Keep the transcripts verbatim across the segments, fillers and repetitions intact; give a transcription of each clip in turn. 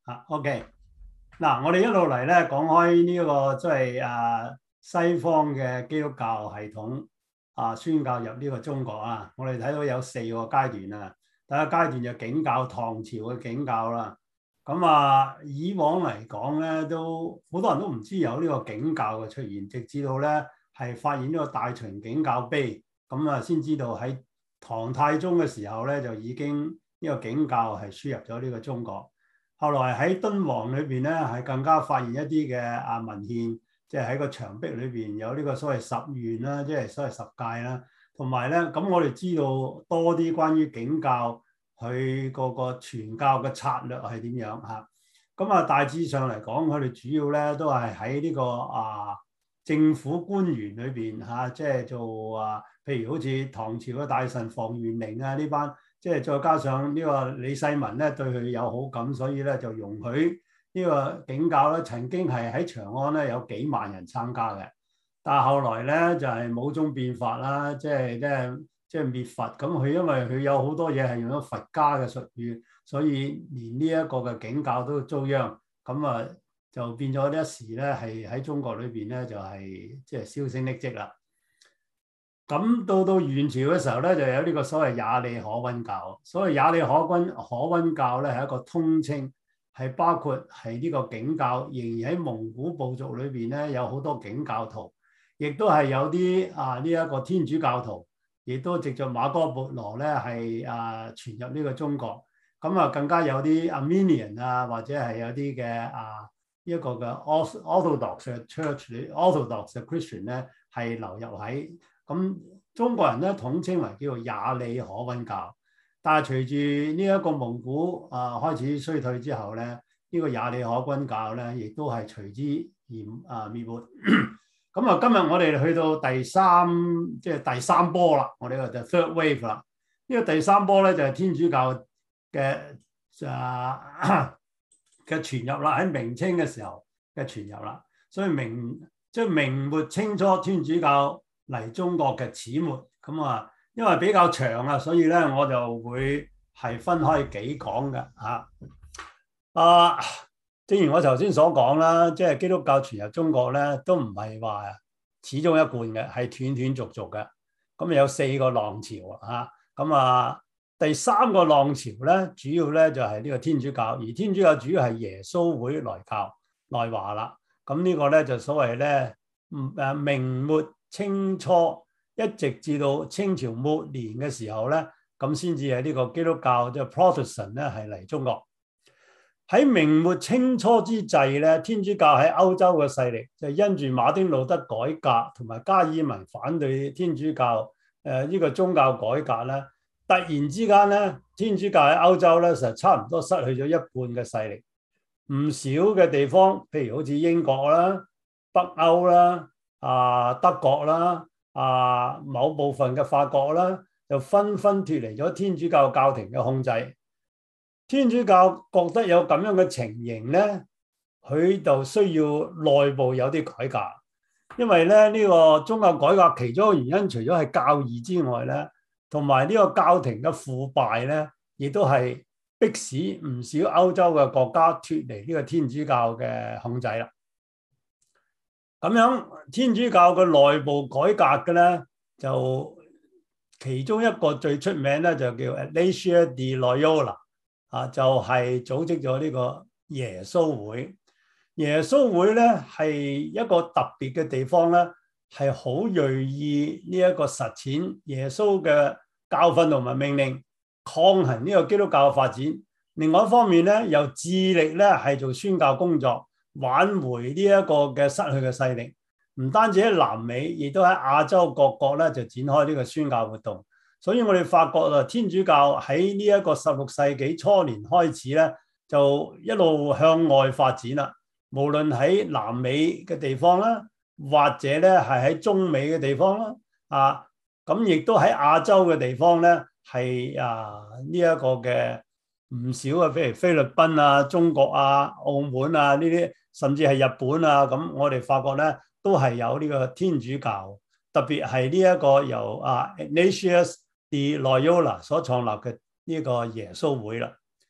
啊，OK，嗱，我哋一路嚟咧講開呢、個即係啊西方嘅基督教系統啊宣教入呢個中國啊，我哋睇到有四個階段啊。第一階段就景教，唐朝嘅景教啦。咁啊，以往嚟講咧，都好多人都唔知有呢個景教嘅出現，直至到咧係發現呢個大秦景教碑，咁啊先知道喺唐太宗嘅時候咧就已經呢個景教係輸入咗呢個中國。後來喺敦煌裏邊咧，係更加發現一啲嘅啊文獻，即係喺個牆壁裏邊有呢個所謂十願啦，即係所謂十誡啦。同埋咧，咁我哋知道多啲關於景教佢個個傳教嘅策略係點樣嚇。咁啊，大致上嚟講，佢哋主要咧都係喺呢個啊政府官員裏邊嚇，即係做啊，譬如好似唐朝嘅大臣房元齡啊呢班。即係再加上呢個李世民咧對佢有好感，所以咧就容許呢個景教咧曾經係喺長安咧有幾萬人參加嘅。但係後來咧就係武宗變法啦，即係即係即係滅佛。咁佢因為佢有好多嘢係用咗佛家嘅術語，所以連呢一個嘅景教都遭殃。咁啊就變咗呢一時咧係喺中國裏邊咧就係即係銷聲匿跡啦。咁到到元朝嘅時候咧，就有呢個所謂也理可溫教。所謂也理可溫可溫教咧，係一個通稱，係包括係呢個景教，仍然喺蒙古部族裏邊咧有好多景教徒，亦都係有啲啊呢一個天主教徒，亦都藉著馬可孛羅咧係啊傳入呢個中國。咁啊更加有啲 Armenian 啊，或者係有啲嘅啊呢一個嘅 Orthodox Church、Orthodox Christian 咧係流入喺。咁中國人咧統稱為叫做也理可溫教，但係隨住呢一個蒙古啊開始衰退之後咧，呢、這個也理可溫教咧亦都係隨之而啊滅沒。咁啊，今日我哋去到第三即係第三波啦，我哋個就 third wave 啦。呢、這個第三波咧就係、是、天主教嘅啊嘅傳入啦，喺明清嘅時候嘅傳入啦，所以明即係、就是、明末清初天主教嚟中國嘅始末。咁啊，因為比較長啊，所以咧我就會係分開幾講嘅嚇。啊，正如我頭先所講啦，即係基督教傳入中國咧，都唔係話始終一貫嘅，係斷斷續續嘅。咁有四個浪潮啊，咁啊第三個浪潮咧，主要咧就係呢個天主教，而天主教主要係耶穌會來教來華啦。咁呢個咧就所謂咧，誒明末清初一直至到清朝末年嘅時候咧，咁先至係呢個基督教即係 Protestant 咧係嚟中國。喺明末清初之際咧，天主教喺歐洲嘅勢力就因住馬丁路德改革同埋加爾文反對天主教誒呢、呃這個宗教改革咧，突然之間咧，天主教喺歐洲咧就差唔多失去咗一半嘅勢力。唔少嘅地方，譬如好似英國啦、北歐啦、啊德國啦、啊某部分嘅法國啦，就紛紛脫離咗天主教教廷嘅控制。天主教覺得有咁樣嘅情形咧，佢就需要內部有啲改革，因為咧呢個宗教改革其中一個原因，除咗係教義之外咧，同埋呢個教廷嘅腐敗咧，亦都係迫使唔少歐洲嘅國家脫離呢個天主教嘅控制啦。咁樣天主教嘅內部改革嘅咧，就其中一個最出名咧就叫 Iglesia de Loyola 啊，就係組織咗呢個耶穌會。耶穌會咧係一個特別嘅地方咧，係好銳意呢一個實踐耶穌嘅教訓同埋命令，抗衡呢個基督教嘅發展。另外一方面咧，又致力咧係做宣教工作，挽回呢一個嘅失去嘅勢力。唔單止喺南美，亦都喺亞洲各國咧就展開呢個宣教活動。所以我哋發覺啊，天主教喺呢一個十六世紀初年開始咧，就一路向外發展啦。無論喺南美嘅地方啦，或者咧係喺中美嘅地方啦，啊，咁亦都喺亞洲嘅地方咧，係啊呢一個嘅唔少嘅，譬如菲律賓啊、中國啊、澳門啊呢啲，甚至係日本啊，咁我哋發覺咧都係有呢個天主教，特別係呢一個由啊 Ignatius de Loyola 所創立嘅呢個耶穌會啦。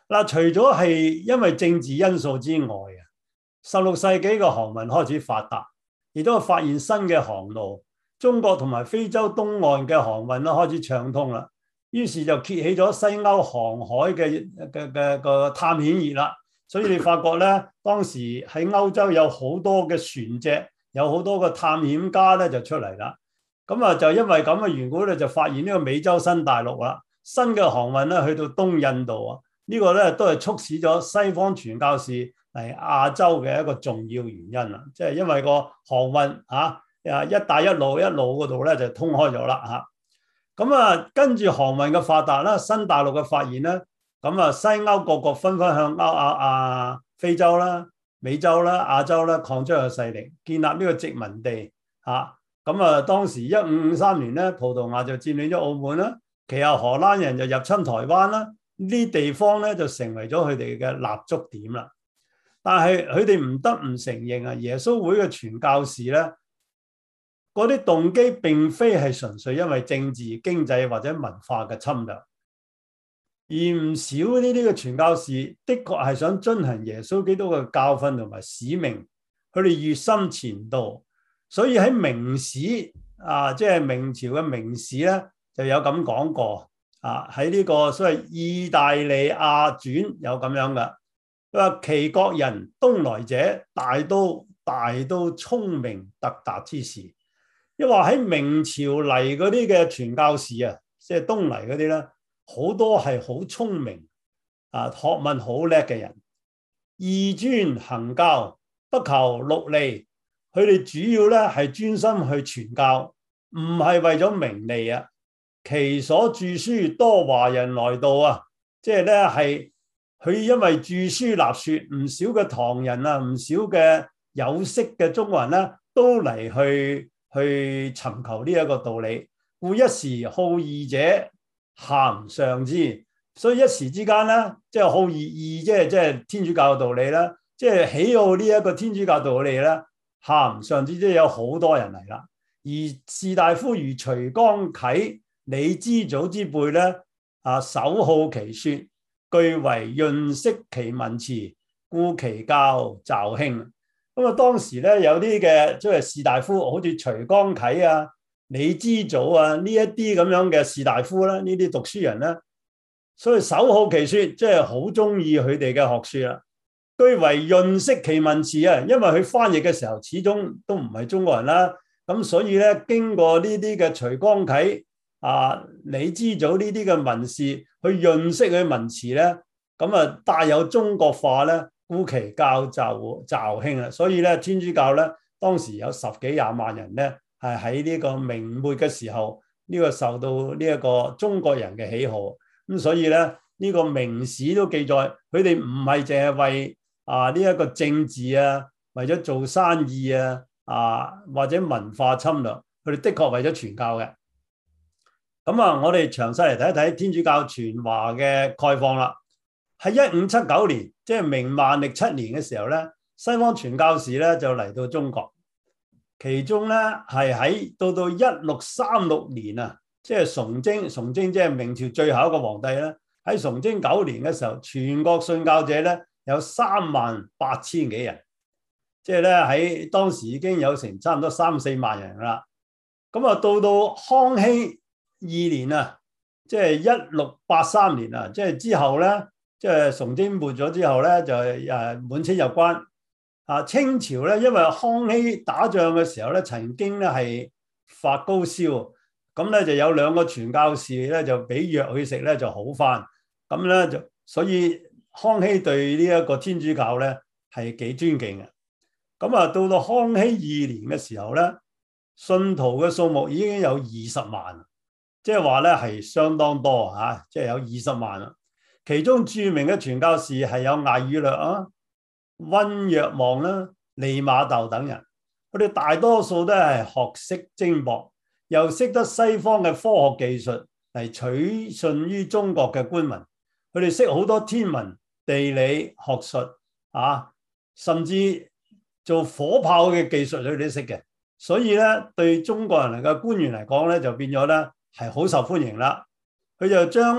嗱，除咗係因為政治因素之外啊，十六世紀嘅航運開始發達，亦都發現新嘅航路，中國同埋非洲東岸嘅航運咧開始暢通啦。於是就揭起咗西歐航海嘅嘅嘅個探險熱啦。所以你發覺咧，當時喺歐洲有好多嘅船隻，有好多個探險家咧就出嚟啦。咁啊，就因為咁嘅緣故咧，就發現呢個美洲新大陸啦，新嘅航運咧去到東印度啊，呢個咧都係促使咗西方傳教士嚟亞洲嘅一個重要原因啦。即係因為個航運啊，啊一帶一路一路嗰度咧就通開咗啦嚇。咁啊，跟住航運嘅發達啦，新大陸嘅發現咧。咁啊，西歐各國紛紛向歐亞亞非洲啦、美洲啦、亞洲啦擴張嘅勢力，建立呢個殖民地嚇。咁啊，當時一五五三年咧，葡萄牙就佔領咗澳門啦，其後荷蘭人就入侵台灣啦，呢啲地方咧就成為咗佢哋嘅立足點啦。但係佢哋唔得唔承認啊，耶穌會嘅傳教士咧，嗰啲動機並非係純粹因為政治、經濟或者文化嘅侵略。而唔少呢啲嘅傳教士的確係想遵行耶穌基督嘅教訓同埋使命，佢哋熱心傳道，所以喺明史啊，即係明朝嘅明史咧，就有咁講過啊，喺呢個所謂意大利亞傳有咁樣嘅，佢話其國人東來者，大都大都聰明特達之士，因為喺明朝嚟嗰啲嘅傳教士啊，即係東嚟嗰啲咧。好多係好聰明啊，學問好叻嘅人，義專行教，不求祿利。佢哋主要咧係專心去傳教，唔係為咗名利啊。其所著書多華人來道啊，即係咧係佢因為著書立說，唔少嘅唐人啊，唔少嘅有識嘅中國人咧，都嚟去去尋求呢一個道理，故一時好義者。咸上之，所以一時之間咧，即係好義義，即係即係天主教嘅道理啦，即係喜好呢一個天主教道理咧，咸上之即係有好多人嚟啦。而士大夫如徐光啟、李之祖之輩咧，啊首好其說，據為潤色其文辭，故其教驟興。咁啊，當時咧有啲嘅即係士大夫，好似徐光啟啊。李之祖啊，呢一啲咁樣嘅士大夫啦，呢啲讀書人咧，所以首好其說，即係好中意佢哋嘅學說啦。據為潤色其文辭啊，因為佢翻譯嘅時候始終都唔係中國人啦，咁所以咧經過呢啲嘅徐光啟啊、李之祖呢啲嘅文士去潤色佢文辭咧，咁啊帶有中國化咧，故其教就驟興啊。所以咧天主教咧當時有十幾廿萬人咧。係喺呢個明末嘅時候，呢、這個受到呢一個中國人嘅喜好，咁所以咧呢、這個明史都記載，佢哋唔係淨係為啊呢一、這個政治啊，為咗做生意啊啊或者文化侵略，佢哋的確為咗傳教嘅。咁啊，我哋詳細嚟睇一睇天主教傳華嘅概況啦。喺一五七九年，即係明萬曆七年嘅時候咧，西方傳教士咧就嚟到中國。其中咧係喺到到一六三六年啊，即係崇禎，崇禎即係明朝最後一個皇帝咧。喺崇禎九年嘅時候，全國信教者咧有三萬八千幾人，即係咧喺當時已經有成差唔多三四萬人啦。咁啊，到到康熙二年啊，即係一六八三年啊，即係之後咧，即係崇禎沒咗之後咧，就誒滿清入關。啊！清朝咧，因為康熙打仗嘅時候咧，曾經咧係發高燒，咁咧就有兩個傳教士咧就俾藥去食咧就好返，咁咧就所以康熙對呢一個天主教咧係幾尊敬嘅。咁啊，到到康熙二年嘅時候咧，信徒嘅數目已經有二十萬，即係話咧係相當多嚇，即係有二十萬啦。其中著名嘅傳教士係有艾宇略啊、溫若望啦、利瑪竇等人，佢哋大多數都係學識精博，又識得西方嘅科學技術嚟取信於中國嘅官民。佢哋識好多天文、地理、學術啊，甚至做火炮嘅技術佢哋都識嘅。所以咧，對中國人嚟嘅官員嚟講咧，就變咗咧係好受歡迎啦。佢就將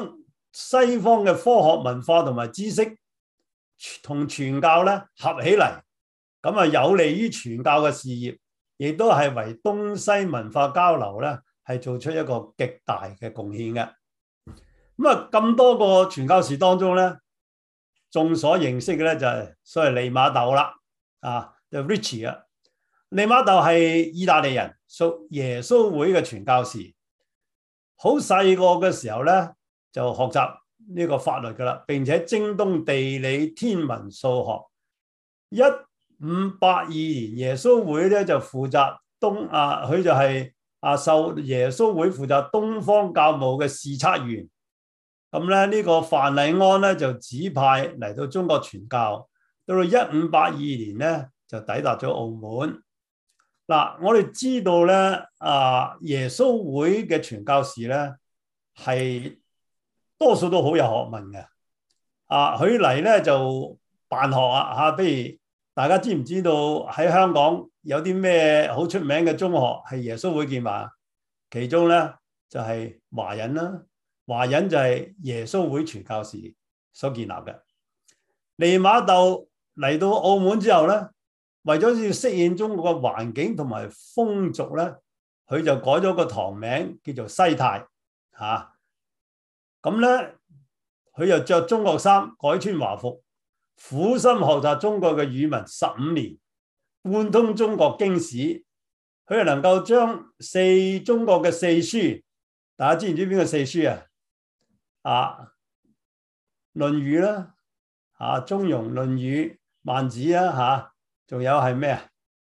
西方嘅科學文化同埋知識同傳教咧合起嚟，咁啊有利於傳教嘅事業，亦都係為東西文化交流咧係做出一個極大嘅貢獻嘅。咁啊咁多個傳教士當中咧，眾所認識嘅咧就係所謂利瑪竇啦，啊，就 Richie 啊。利瑪竇係意大利人，屬耶穌會嘅傳教士。好細個嘅時候咧，就學習呢個法律噶啦，並且精通地理、天文、數學。一五八二年，耶穌會咧就負責東啊，佢就係啊受耶穌會負責東方教務嘅視察員。咁咧呢個范禮安咧就指派嚟到中國傳教。到到一五八二年咧就抵達咗澳門。嗱，我哋知道咧，啊耶穌會嘅傳教士咧係多數都好有學問嘅。啊，佢嚟咧就辦學啊嚇，不如大家知唔知道喺香港有啲咩好出名嘅中學係耶穌會建辦？其中咧就係華仁啦，華仁就係耶穌會傳教士所建立嘅。利瑪竇嚟到澳門之後咧，為咗要適應中國嘅環境同埋風俗咧，佢就改咗個堂名叫做西泰嚇。咁咧，佢又着中國衫，改穿華服，苦心學習中國嘅語文十五年，貫通中國經史。佢又能夠將四中國嘅四書，大家知唔知邊個四書啊？啊，《論語》啦，啊，《中庸》、《論語》、《孟子》啦，嚇。仲有係咩啊？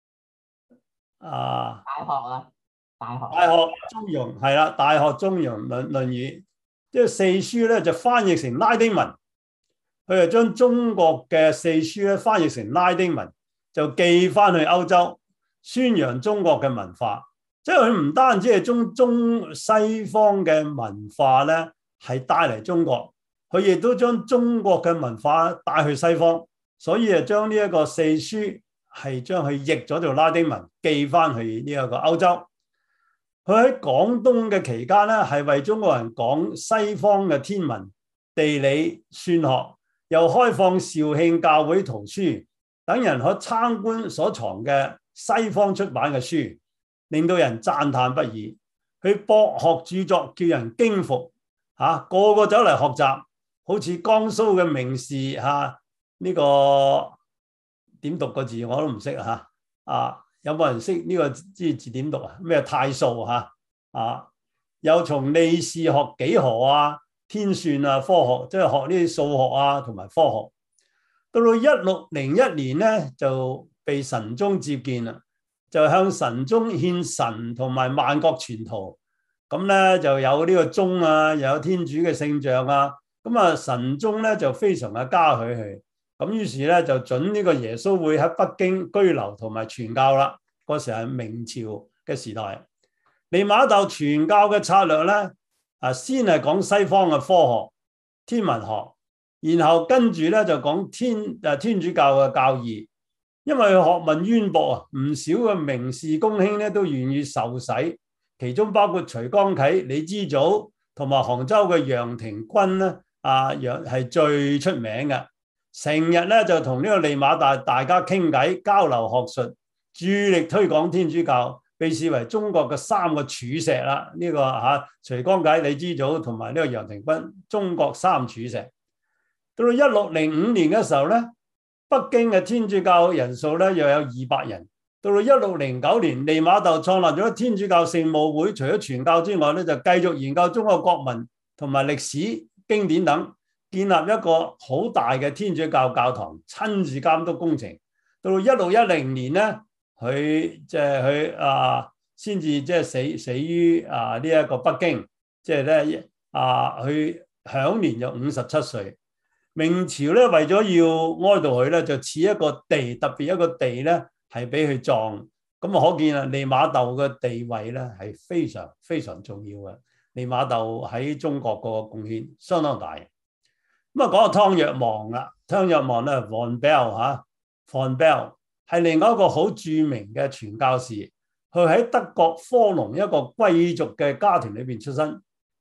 啊， 大學啊，大學， 大學中庸係啦，大學中庸論論語，即係四書咧就翻譯成拉丁文，佢就將中國嘅四書咧翻譯成拉丁文，就寄翻去歐洲，宣揚中國嘅文化。即係佢唔單止係中中西方嘅文化咧，係帶嚟中國，佢亦都將中國嘅文化帶去西方，所以啊將呢一個四書。係將佢譯咗做拉丁文，寄翻去呢一個歐洲。佢喺廣東嘅期間咧，係為中國人講西方嘅天文、地理、算學，又開放肇慶教會圖書，等人可參觀所藏嘅西方出版嘅書，令到人讚歎不已。佢博學著作叫人驚服，嚇、啊、個個走嚟學習，好似江蘇嘅名士嚇呢個。點讀個字我都唔識啊！啊，有冇人識呢個字字點讀啊？咩太素嚇啊？又從利是學幾何啊、天算啊、科學，即係學呢啲數學啊同埋科學。到到一六零一年咧，就被神宗接見啦，就向神宗獻神同埋萬國全圖。咁咧就有呢個鐘啊，又有天主嘅聖像啊。咁啊，神宗咧就非常嘅嘉許佢。咁於是咧就准呢個耶穌會喺北京居留同埋傳教啦。嗰時係明朝嘅時代。利瑪竇傳教嘅策略咧，啊先係講西方嘅科學、天文學，然後跟住咧就講天誒天主教嘅教義。因為學問淵博啊，唔少嘅名士公卿咧都願意受洗，其中包括徐光啟、李之祖同埋杭州嘅楊廷均咧，啊楊係最出名嘅。成日咧就同呢個利瑪竇大家傾偈交流學術，致力推廣天主教，被視為中國嘅三個柱石啦。呢、這個嚇、啊、徐光啟、李之祖同埋呢個楊廷均，中國三柱石。到到一六零五年嘅時候咧，北京嘅天主教人數咧又有二百人。到到一六零九年，利瑪竇創立咗天主教聖母會，除咗傳教之外咧，就繼續研究中國國文同埋歷史經典等。建立一個好大嘅天主教教堂，親自監督工程。到到一六一零年咧，佢即係佢啊，先至即係死死於啊呢一個北京，即係咧啊，佢享年就五十七歲。明朝咧為咗要哀悼佢咧，就賜一個地，特別一個地咧係俾佢葬。咁啊，可見啊，利瑪竇嘅地位咧係非常非常重要嘅。利瑪竇喺中國個貢獻相當大。咁啊，講下湯若望啦，湯若望咧 Von Bell 嚇 Von Bell 係另外一個好著名嘅傳教士。佢喺德國科隆一個貴族嘅家庭裏邊出身，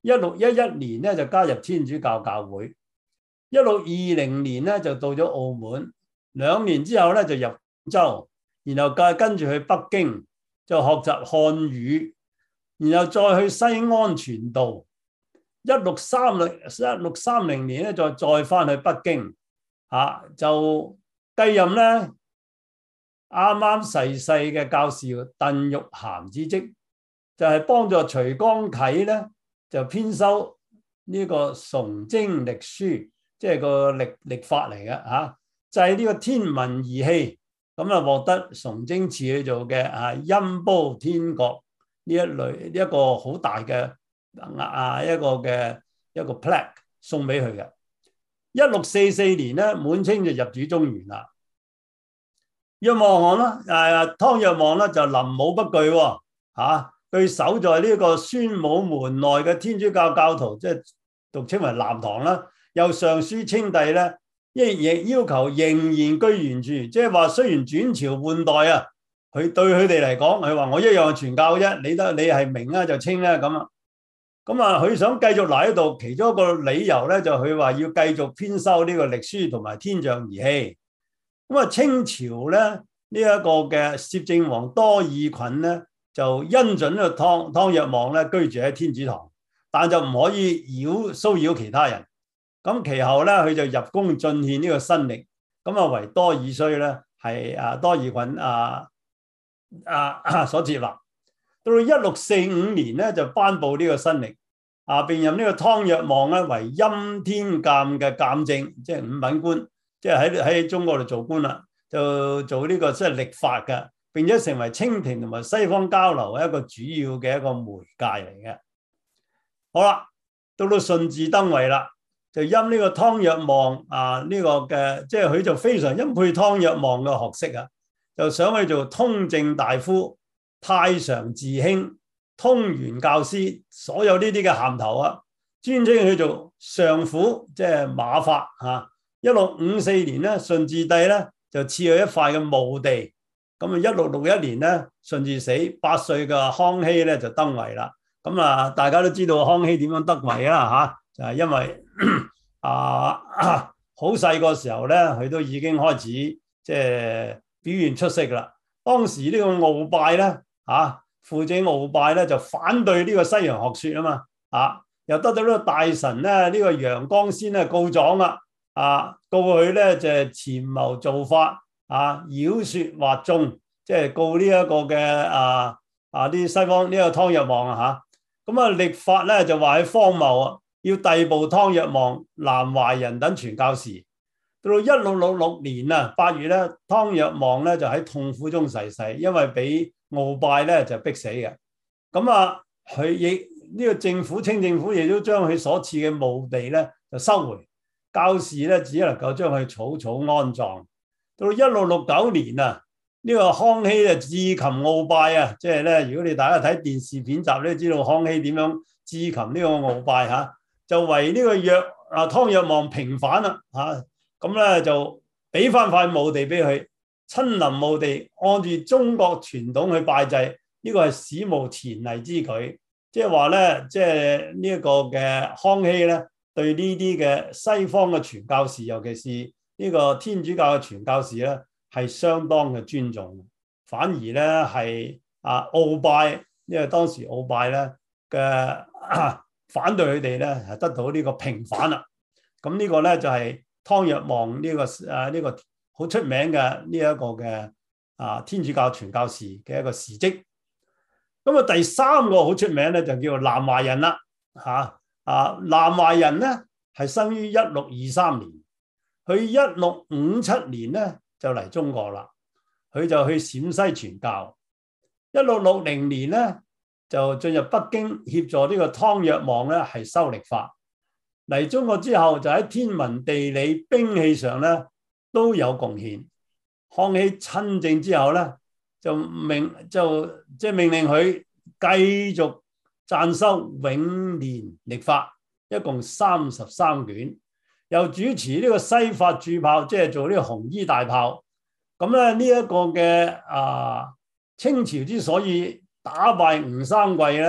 一六一一年咧就加入天主教教會，一六二零年咧就到咗澳門，兩年之後咧就入廣州，然後跟跟住去北京就學習漢語，然後再去西安傳道。一六三零一六三零年咧再再翻去北京，嚇、啊、就繼任咧啱啱逝世嘅教士鄧玉涵之職，就係、是、幫助徐光啟咧就編修呢個崇禎曆書，即係個曆曆法嚟嘅嚇，就係、是、呢個天文儀器，咁啊獲得崇禎賜去做嘅啊音褒天國呢一類一個好大嘅。啊！一個嘅一個 plaque 送俾佢嘅。一六四四年咧，滿清就入主中原啦。若望啦，誒湯若望咧就臨武不懼喎，嚇佢守在呢個宣武門內嘅天主教教徒，即係俗稱為南堂啦。又上書稱帝咧，亦亦要求仍然居原處，即係話雖然轉朝換代啊，佢對佢哋嚟講，佢話我一樣傳教啫，你得你係明啊就清啦咁啊。咁啊，佢想繼續留喺度，其中一個理由咧就佢話要繼續編修呢個曆書同埋天象儀器。咁啊，清朝咧呢一個嘅攝政王多爾袞咧就恩准呢個湯湯若望咧居住喺天主堂，但就唔可以擾騷擾其他人。咁其後咧佢就入宮進獻呢個新曆，咁啊為多爾須咧係啊多爾袞啊啊所設立。到到一六四五年咧，就頒布呢個新曆，啊，並任呢個湯若望咧為欽天監嘅監正，即係五品官，即係喺喺中國度做官啦，就做呢個即係曆法嘅，並且成為清廷同埋西方交流一個主要嘅一個媒介嚟嘅。好啦，到到順治登位啦，就因呢個湯若望啊呢、這個嘅，即係佢就非常欽佩湯若望嘅學識啊，就想去做通政大夫、太常寺卿、通原教師，所有呢啲嘅銜頭啊，專稱去做上府，即係馬法嚇。一六五四年咧，順治帝咧就賜佢一塊嘅墓地。咁啊，一六六一年咧，順治死，八歲嘅康熙咧就登位啦。咁啊，大家都知道康熙點樣得位啦嚇，就係因為啊好細個時候咧，佢都已經開始即係表現出色啦。當時呢個鰲拜咧。啊，輔政鰲拜咧就反對呢個西洋學說啊嘛，啊又得到呢個大臣咧呢、這個楊光先咧告狀啦，啊告佢咧就係、是、潛謀造法，啊妖說惑眾，即係告呢一個嘅啊啊啲西方呢、這個湯若望啊嚇，咁啊曆法咧就話佢荒謬啊，要逮捕湯若望、南懷仁等傳教士。到到一六六六年啊八月咧，湯若望咧就喺痛苦中逝世，因為俾鰲拜咧就逼死嘅。咁啊，佢亦呢個政府清政府亦都將佢所賜嘅墓地咧就收回，教士咧只能夠將佢草草安葬。到一六六九年啊，呢、這個康熙啊至擒鰲拜啊，即係咧，如果你大家睇電視片集咧，知道康熙點樣至擒呢個鰲拜嚇、啊，就為呢個若啊湯若望平反啦嚇。咁咧就俾翻塊墓地俾佢，親臨墓地，按住中國傳統去拜祭，呢、這個係史無前例之舉。即係話咧，即係呢一個嘅康熙咧，對呢啲嘅西方嘅傳教士，尤其是呢個天主教嘅傳教士咧，係相當嘅尊重。反而咧係啊鰲拜，因為當時鰲拜咧嘅、啊、反對佢哋咧，係得到呢個平反啦。咁呢個咧就係、是。湯若望呢、這個誒呢、啊這個好出名嘅呢一個嘅啊天主教傳教士嘅一個事蹟。咁啊第三個好出名咧就叫做南懷仁啦嚇。啊南懷仁咧係生於一六二三年，佢一六五七年咧就嚟中國啦，佢就去陝西傳教。一六六零年咧就進入北京協助呢個湯若望咧係修曆法。嚟中國之後就喺天文地理兵器上咧都有貢獻。康熙親政之後咧就命就即係、就是、命令佢繼續撰修永年曆法，一共三十三卷，又主持呢個西法鑄炮，即係做呢個紅衣大炮。咁咧呢一個嘅啊清朝之所以打敗吳三桂咧，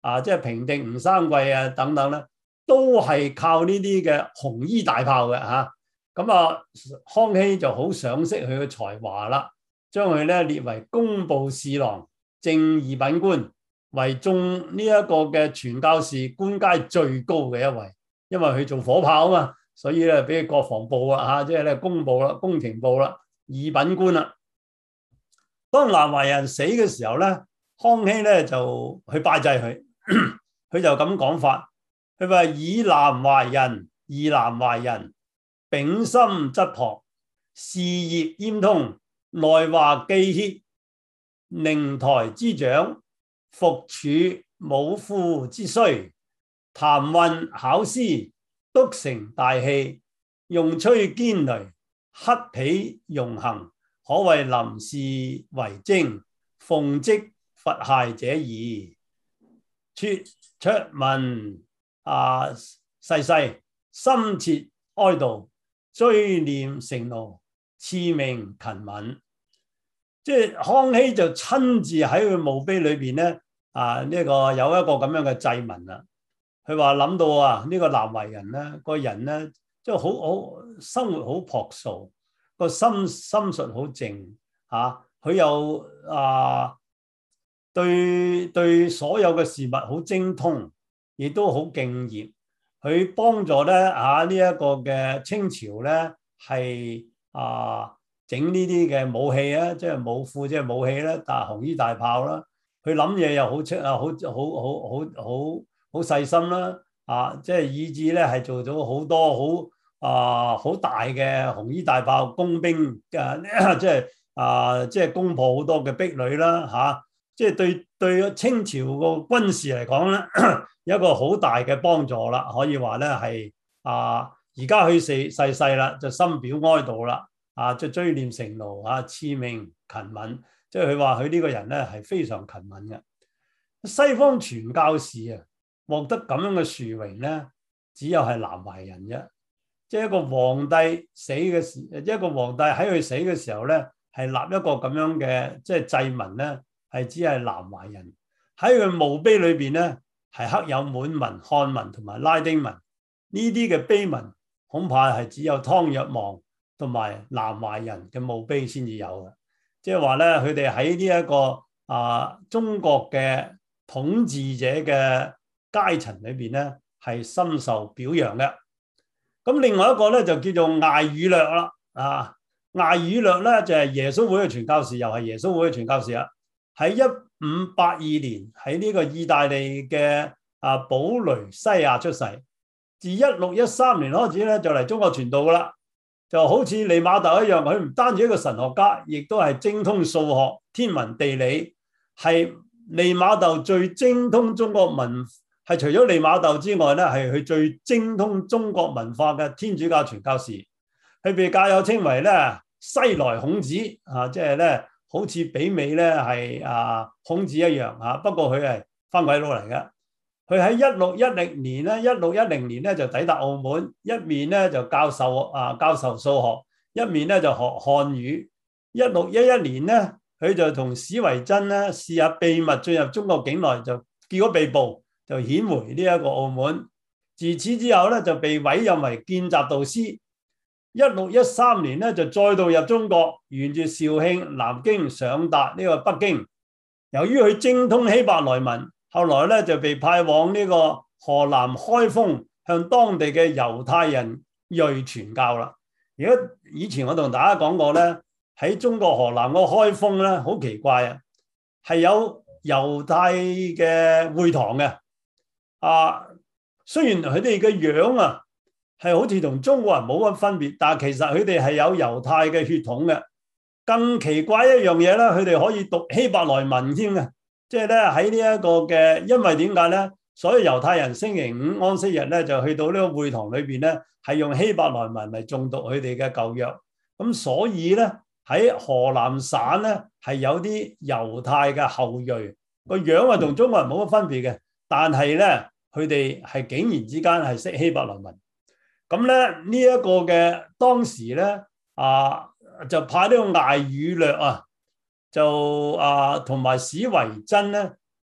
啊，即係平定吳三桂啊等等咧，都係靠呢啲嘅紅衣大炮嘅嚇。咁啊，康熙就好賞識佢嘅才華啦，將佢咧列為工部侍郎、正二品官，為眾呢一個嘅傳教士官階最高嘅一位，因為佢做火炮啊嘛，所以咧俾佢國防部啊嚇，即係咧工部啦、宮廷部啦、二品官啦。當南懷仁死嘅時候咧，康熙咧就去拜祭佢，佢就咁講法，佢話以南懷仁，以南懷仁，秉心質樸，事業焉通，內華既歇，寧台之長，復處武庫之需，談運考試，督成大器，用崔堅雷，克彼容行，可謂臨事為精，奉職佛械者矣。卓卓文啊，逝世，深切哀悼，追念承勞，賜名勤敏。即係康熙就親自喺佢墓碑裏邊咧，啊呢、這個有一個咁樣嘅祭文啦。佢話諗到啊，呢、這個南懷仁咧，個人咧即係好好生活好樸素，個心心術好靜嚇，佢、啊、又啊對對所有嘅事物好精通，亦都好敬業。佢幫助咧嚇呢一、這個嘅清朝咧係啊整呢啲嘅武器啊，即係武庫即係武器啦，但係紅衣大炮啦，佢諗嘢又好出啊，好好好好好好細心啦，啊即係以至咧係做咗好多好啊好大嘅紅衣大炮工兵嘅，即係啊即係攻破好多嘅壁壘啦嚇，即係對對清朝個軍事嚟講咧有一個好大嘅幫助啦，可以話咧係啊而家佢逝逝世啦，就深表哀悼啦。啊！即係追念承勞啊，賜名勤敏，即係佢話佢呢個人咧係非常勤敏嘅。西方傳教士啊，獲得咁樣嘅殊榮咧，只有係南懷仁啫。即係一個皇帝死嘅時，一個皇帝喺佢死嘅時候咧，係立一個咁樣嘅即係祭文咧，係只係南懷仁喺佢墓碑裏邊咧，係刻有滿文、漢文同埋拉丁文呢啲嘅碑文，恐怕係只有湯若望同埋南懷仁嘅墓碑先至有嘅，即係話咧，佢哋喺呢一個啊中國嘅統治者嘅階層裏邊咧，係深受表揚嘅。咁另外一個咧就叫做艾宇略啦，啊艾宇略咧就係耶穌會嘅傳教士，又係耶穌會嘅傳教士啦。喺一五八二年喺呢個意大利嘅啊保雷西亞出世，自一六一三年開始咧就嚟中國傳道噶啦。就好似利瑪竇一樣，佢唔單止一個神學家，亦都係精通數學、天文、地理，係利瑪竇最精通中國文，係除咗利瑪竇之外咧，係佢最精通中國文化嘅天主教傳教士。佢被教友稱為咧西來孔子啊，即係咧好似媲美咧係啊孔子一樣啊，不過佢係番鬼佬嚟嘅。佢喺一六一零年咧，一六一零年咧就抵達澳門，一面咧就教授啊教授數學，一面咧就學漢語。一六一一年咧，佢就同史維珍咧試下秘密進入中國境內，就結果被捕，就遣回呢一個澳門。自此之後咧，就被委任為見習導師。一六一三年咧，就再度入中國，沿住肇慶、南京上達呢個北京。由於佢精通希伯來文，後來咧就被派往呢個河南開封，向當地嘅猶太人裔傳教啦。而家以前我同大家講過咧，喺中國河南嗰個開封咧，好奇怪啊，係有猶太嘅會堂嘅。啊，雖然佢哋嘅樣啊係好似同中國人冇乜分別，但係其實佢哋係有猶太嘅血統嘅。更奇怪一樣嘢咧，佢哋可以讀希伯來文添嘅。即係咧喺呢一個嘅，因為點解咧？所有猶太人星期五安息日咧就去到呢個會堂裏邊咧，係用希伯來文嚟誦讀佢哋嘅舊約。咁所以咧喺河南省咧係有啲猶太嘅後裔，個樣啊同中國人冇乜分別嘅，但係咧佢哋係竟然之間係識希伯來文。咁咧呢一個嘅當時咧啊就派呢個艾宇略啊。就啊，同埋史維珍咧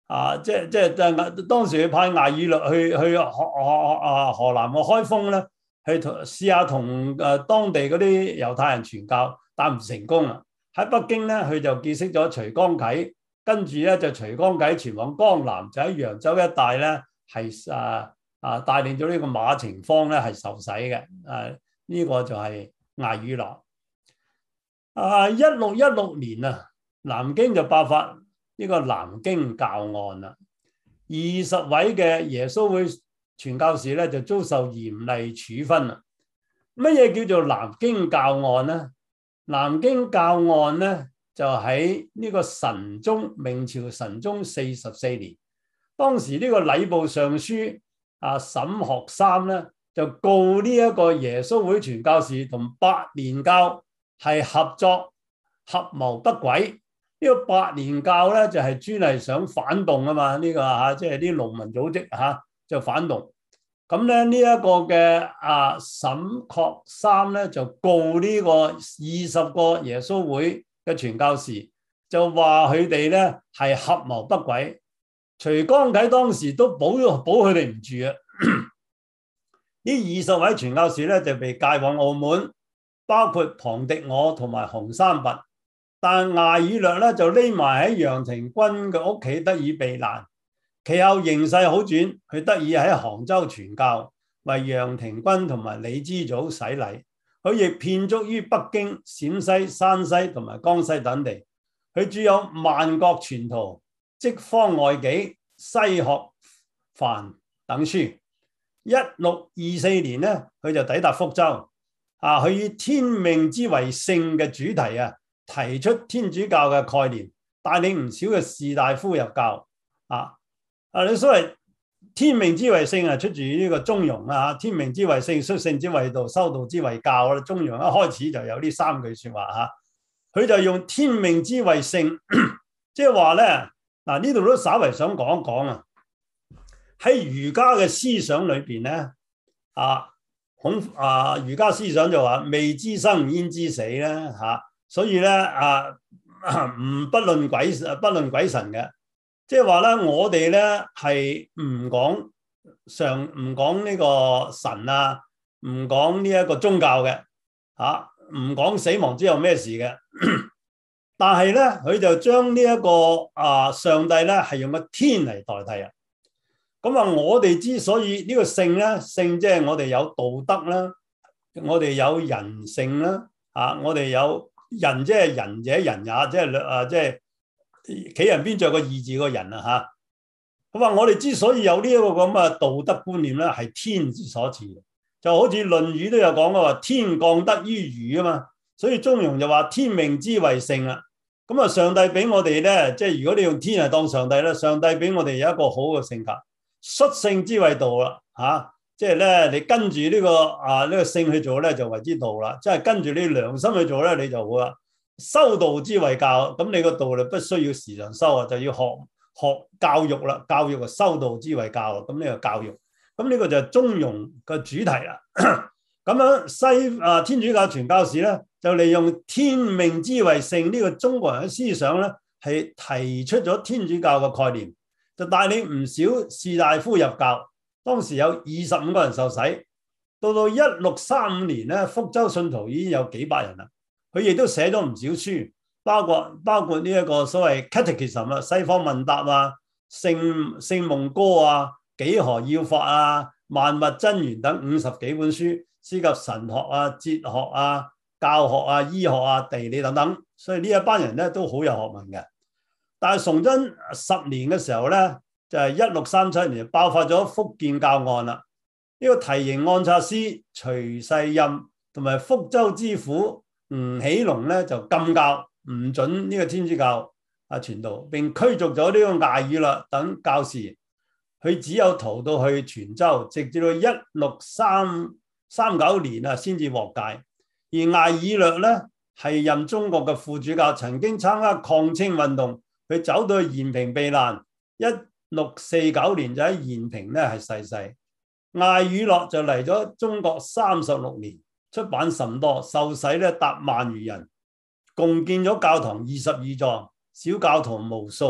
啊，即係即係當時佢派艾爾略去去河河啊河南個開封咧，去試下同誒當地嗰啲猶太人傳教，但唔成功啦。喺北京咧，佢就結識咗徐光啟，跟住咧就徐光啟前往江南，就喺揚州一帶咧係啊啊帶領咗呢個馬程芳咧係受洗嘅。誒、啊、呢、這個就係艾爾略。啊，一六一六年啊，南京就爆發呢個南京教案啦，二十位嘅耶穌會傳教士咧就遭受嚴厲處分啦。乜嘢叫做南京教案呢？南京教案咧就喺呢個神宗明朝神宗四十四年，當時呢個禮部尚書啊沈學三咧就告呢一個耶穌會傳教士同白蓮教係合作合謀不軌。呢、這個白蓮教咧就係專係想反動啊嘛，呢、這個嚇即係啲農民組織嚇、啊、就反動。咁咧呢一、這個嘅啊沈學三咧就告呢個二十個耶穌會嘅傳教士，就話佢哋咧係合謀不軌。徐光啟當時都保保佢哋唔住啊！呢二十位傳教士咧就被介往澳門，包括龐迪我同埋洪三拔。但艾爾略咧就匿埋喺楊廷君嘅屋企得以避難。其後形勢好轉，佢得以喺杭州傳教，為楊廷君同埋李之祖洗禮。佢亦遍足於北京、陝西、山西同埋江西等地。佢著有《萬國全圖》、《職方外紀》、《西學範》等書。一六二四年咧，佢就抵達福州。啊，佢以天命之為性嘅主題啊，提出天主教嘅概念，帶領唔少嘅士大夫入教。啊！啊！你所謂天命之謂性係出自呢個中庸啦，天命之謂性，率性之謂道，修道之謂教啦。中庸一開始就有呢三句說話嚇，佢就用天命之謂性，即係話咧嗱，呢度都稍為想講一講啊。喺儒家嘅思想裏邊咧，啊孔啊儒家思想就話未知生焉知死咧嚇，所以咧啊唔不論鬼不論鬼神嘅。即係話咧，我哋咧係唔講上唔講呢個神啊，唔講呢一個宗教嘅嚇，唔講死亡之後咩事嘅。但係咧，佢就將呢一個啊上帝咧係用個天嚟代替啊。咁啊，我哋之所以呢個性咧，性即係我哋有道德啦，我哋有人性啦，啊，我哋有人即係仁者人也，即係啊即係。企人邊着個義字個人啊吓，咁啊我哋之所以有呢一個咁嘅道德觀念咧，係天之所賜，就好似《論語》都有講嘅話，天降德於儒啊嘛，所以中庸就話天命之謂性啦。咁啊，上帝俾我哋咧，即係如果你用天嚟當上帝咧，上帝俾我哋有一個好嘅性格，率性之謂道啦吓，即係咧你跟住呢、這個啊呢、這個性去做咧就為之道啦，即係跟住你良心去做咧你就好啦。修道之謂教，咁你個道理不需要時常修啊，就要學學教育啦。教育啊，修道之謂教啊，咁呢個教育，咁呢個就係中庸嘅主題啦。咁樣西啊天主教傳教士咧，就利用天命之謂性呢個中國人嘅思想咧，係提出咗天主教嘅概念，就帶領唔少士大夫入教。當時有二十五個人受洗，到到一六三五年咧，福州信徒已經有幾百人啦。佢亦都寫咗唔少書，包括包括呢一個所謂 Catechism 啊、西方問答啊、聖聖夢歌啊、幾何要法啊、萬物真言等五十幾本書，涉及神學啊、哲學啊、教學啊、醫學啊、地理等等，所以呢一班人咧都好有學問嘅。但係崇禎十年嘅時候咧，就係一六三七年爆發咗福建教案啦。呢、這個提刑按察司徐世任同埋福州知府吳喜龍咧就禁教，唔准呢個天主教啊傳道，並驅逐咗呢個艾爾略等教士。佢只有逃到去泉州，直至到一六三三九年啊，先至獲解。而艾爾略咧係任中國嘅副主教，曾經參加抗清運動，佢走到去延平避難。一六四九年就喺延平咧係逝世。艾爾略就嚟咗中國三十六年。出版甚多，受洗咧達萬餘人，共建咗教堂二十二座，小教堂無數，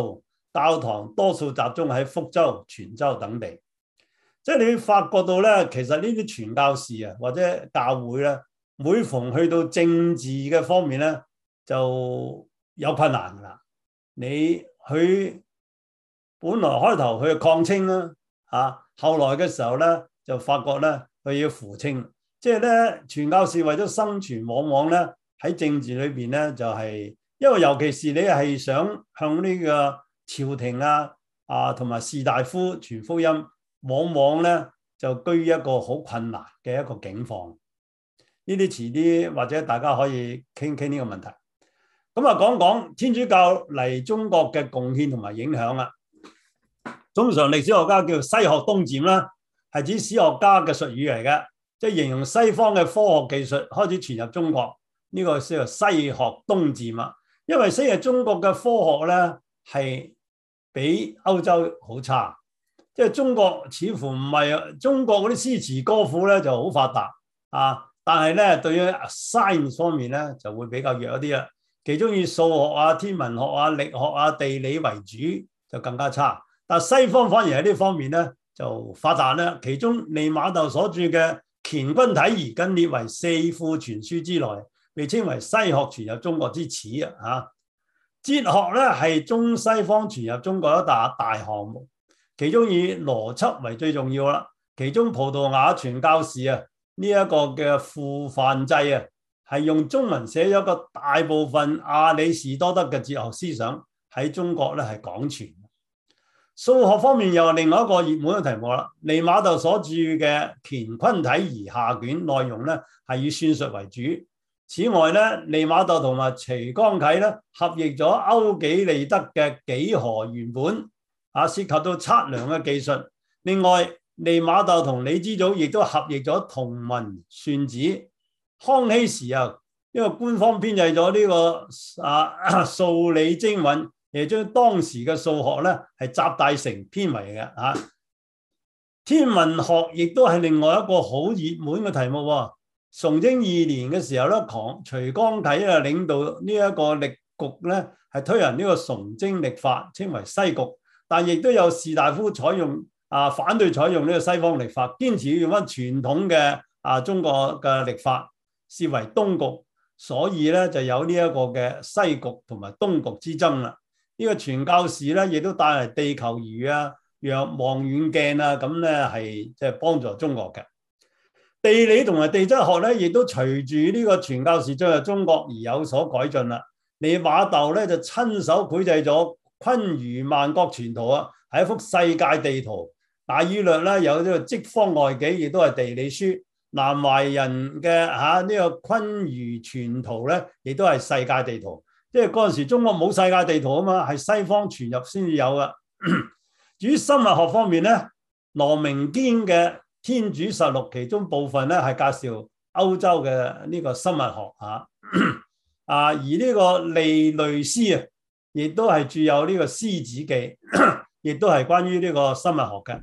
教堂多數集中喺福州、泉州等地。即係你發覺到咧，其實呢啲傳教士啊，或者教會咧，每逢去到政治嘅方面咧，就有困難㗎啦。你佢本來開頭佢抗清啦，啊，後來嘅時候咧就發覺咧佢要扶清，即係咧傳教士為咗生存，往往咧喺政治裏邊咧就係、是，因為尤其是你係想向呢個朝廷啊啊同埋士大夫傳福音。往往咧就居於一個好困難嘅一個境況，呢啲遲啲或者大家可以傾傾呢個問題。咁啊，講講天主教嚟中國嘅貢獻同埋影響啊。通常歷史學家叫西學東漸啦，係指史學家嘅術語嚟嘅，即係形容西方嘅科學技術開始傳入中國，呢、這個叫做西學東漸啊。因為昔日中國嘅科學咧係比歐洲好差。即係中國似乎唔係中國嗰啲詩詞歌賦咧就好發達啊，但係咧對於 science 方面咧就會比較弱一啲啦。其中以數學啊、天文學啊、力學啊、地理為主就更加差。但係西方反而喺呢方面咧就發達啦。其中利瑪竇所著嘅《乾君體儀》更列為四庫全書之內，被稱為西學傳入中國之始啊。嚇，哲學咧係中西方傳入中國一大大項目。其中以邏輯為最重要啦。其中葡萄牙傳教士啊，呢、這、一個嘅傅范濟啊，係用中文寫咗個大部分亞里士多德嘅哲學思想喺中國咧係廣傳。數學方面又係另外一個熱門嘅題目啦。利瑪竇所著嘅《乾君體儀》下卷內容咧係以算術為主。此外咧，利瑪竇同埋徐光啟咧合譯咗歐幾利德嘅幾何原本。啊，涉及到測量嘅技術。另外，利瑪竇同李之祖亦都合譯咗同文算子。康熙時啊，因為官方編製咗呢個啊數理精韻，亦將當時嘅數學咧係集大成編為嘅啊。天文學亦都係另外一個好熱門嘅題目喎。崇禎二年嘅時候咧，徐光啟啊領導呢一個曆局咧，係推行呢個崇禎曆法，稱為西局。但亦都有士大夫採用啊，反對採用呢個西方曆法，堅持要用翻傳統嘅啊中國嘅曆法，視為東局，所以咧就有呢一個嘅西局同埋東局之爭啦。呢、這個傳教士咧亦都帶嚟地球儀啊、若望遠鏡啊，咁咧係即係幫助中國嘅地理同埋地質學咧，亦都隨住呢個傳教士進入中國而有所改進啦。利瑪竇咧就親手繪製咗昆魚萬國全圖啊，係一幅世界地圖。大於略咧有呢個積方外紀，亦都係地理書。南懷仁嘅嚇呢個昆魚全圖咧，亦都係世界地圖。即係嗰陣時中國冇世界地圖啊嘛，係西方傳入先至有噶。至於生物學方面咧，羅明堅嘅《天主實錄》其中部分咧係介紹歐洲嘅呢個生物學嚇。啊，而呢個利累斯啊，亦都係著有呢個《獅子記》，亦都係關於呢個生物學嘅。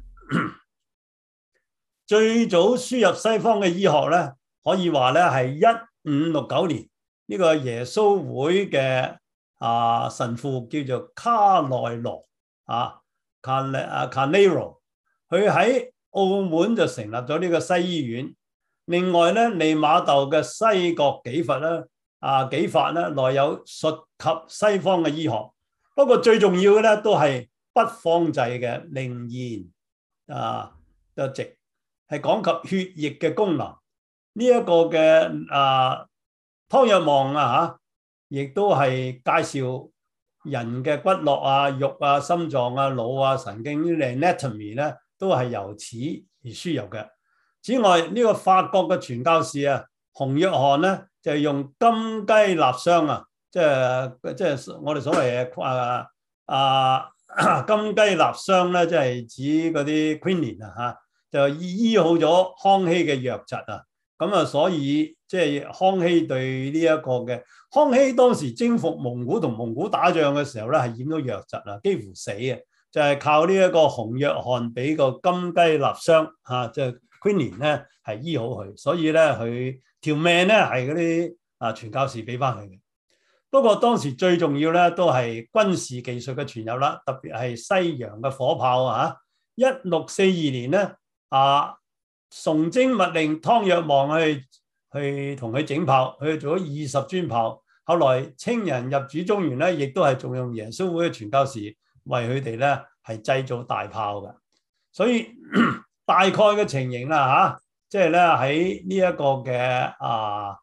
最早輸入西方嘅醫學咧，可以話咧係一五六九年呢、這個耶穌會嘅啊神父叫做卡內羅啊卡內啊卡內羅，佢喺澳門就成立咗呢個西醫院。另外咧，利瑪竇嘅西國紀法咧啊紀法咧內有述及西方嘅醫學。不過最重要嘅咧，都係北方濟嘅靈言啊嘅直，係講及血液嘅功能。呢、這、一個嘅啊湯若望啊嚇，亦都係介紹人嘅骨骼啊、肉啊、心臟啊、腦啊、神經呢啲 anatomy 咧，都係由此而輸入嘅。此外，呢、這個法國嘅傳教士啊，洪若翰咧就係用金雞納霜啊。即係即係我哋所謂嘅啊啊金雞納霜咧，即係指嗰啲 quinine 啊嚇，就醫好咗康熙嘅瘧疾啊。咁啊，所以即係康熙對呢一個嘅康熙當時征服蒙古同蒙古打仗嘅時候咧，係染到瘧疾啊，幾乎死啊，就係、是、靠呢一個洪若翰俾個金雞納霜嚇，即係 quinine 咧係醫好佢，所以咧佢條命咧係嗰啲啊傳教士俾翻佢嘅。 不過當時最重要咧都係軍事技術嘅傳入啦，特別係西洋嘅火炮啊！一六四二年咧，啊，崇禎密令湯若望去去同佢整炮，佢做咗二十磚炮。後來清人入主中原咧，亦都係重用耶穌會嘅傳教士為佢哋咧係製造大炮嘅。所以大概嘅情形啦嚇，即係咧喺呢一個嘅啊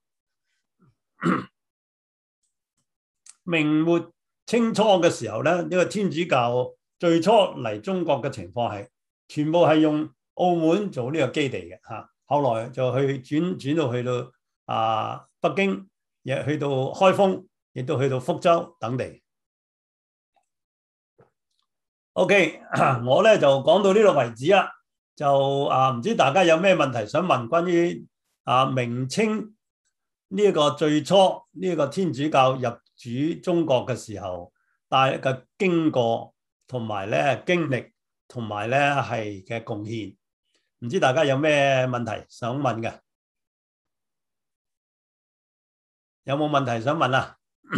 明末清初嘅時候咧，呢個天主教最初嚟中國嘅情況係全部係用澳門做呢個基地嘅嚇，後來就去轉轉到去到啊北京，亦去到開封，亦都去到福州等地。OK， 我咧就講到呢度為止啦。就啊唔知大家有咩問題想問關於啊明清呢一個最初呢一個天主教入主中國嘅時候帶嘅經過同埋咧經歷同埋咧係嘅貢獻，唔知大家有咩問題想問嘅？有冇問題想問啊？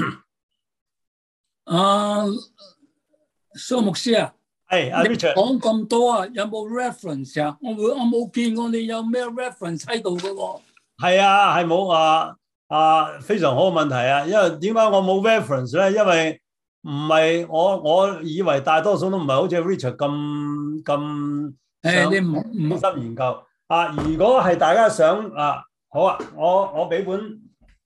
啊，蘇牧師啊， 係阿 Richard 講咁多啊，有冇 reference 啊？我會我冇見過你有咩 reference 喺度嘅喎。係啊，係冇啊啊，非常好嘅問題啊！因為點解我冇 reference 咧？因為唔係我我以為大多數都唔係好似 Richard 咁咁誒，你唔唔心研究啊！如果係大家想啊，好啊，我我俾本。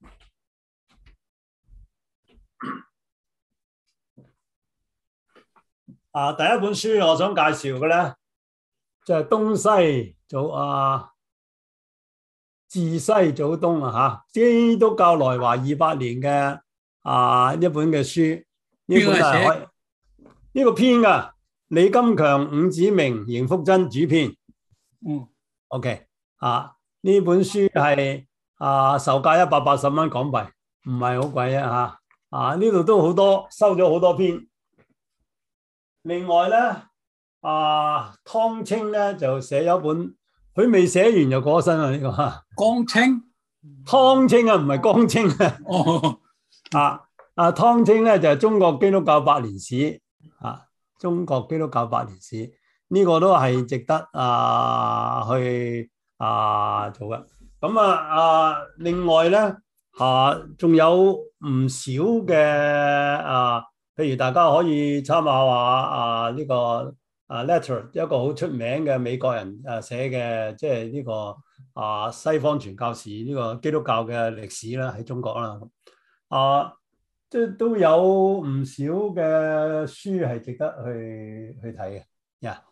啊！第一本書我想介紹嘅咧，就係、是、東西祖啊，自西祖東啊嚇，基督教來華二百年嘅啊一本嘅書，呢本係可以呢個編噶，李金強、伍子明、邢福珍主編。嗯 ，OK 啊，呢本書係啊售價一百八十蚊港幣，唔係好貴啊嚇。啊呢度都好多收咗好多篇。另外咧，啊湯清咧就寫咗本，佢未寫完就過身啦呢個。江青，湯清啊，唔係江青啊。哦，啊啊湯清咧就係、是、中國基督教百年史啊，中國基督教百年史呢、這個都係值得啊去啊做嘅。咁啊啊另外咧啊仲有唔少嘅啊。譬如大家可以參考下啊呢、這個啊 Letter 一個好出名嘅美國人誒寫嘅，即係呢個啊西方傳教士呢個基督教嘅歷史啦，喺中國啦，啊即係都有唔少嘅書係值得去去睇嘅。呀，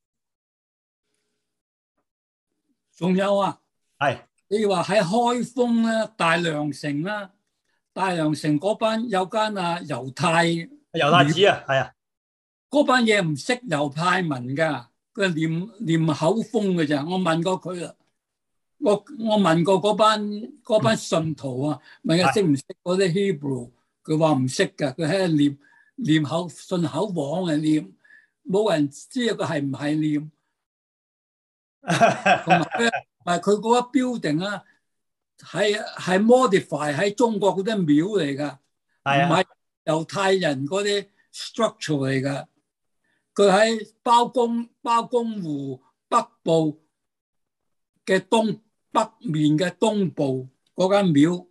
仲有啊，係你話喺開封咧、大良城啦。大良城嗰班有間啊猶太猶太寺啊，係啊，嗰班嘢唔識猶太文噶，佢念念口風嘅咋。我問過佢啦，我我問過嗰班嗰班信徒啊，問佢識唔識嗰啲 Hebrew， 佢話唔識噶，佢喺度念念口信口簧嚟念，冇人知佢係唔係念。同埋佢嗰個 building 啊。係係 modify 喺中國嗰啲廟嚟噶，唔係猶太人嗰啲 structure 嚟噶。佢喺包公包公湖北部嘅東北面嘅東部嗰間廟，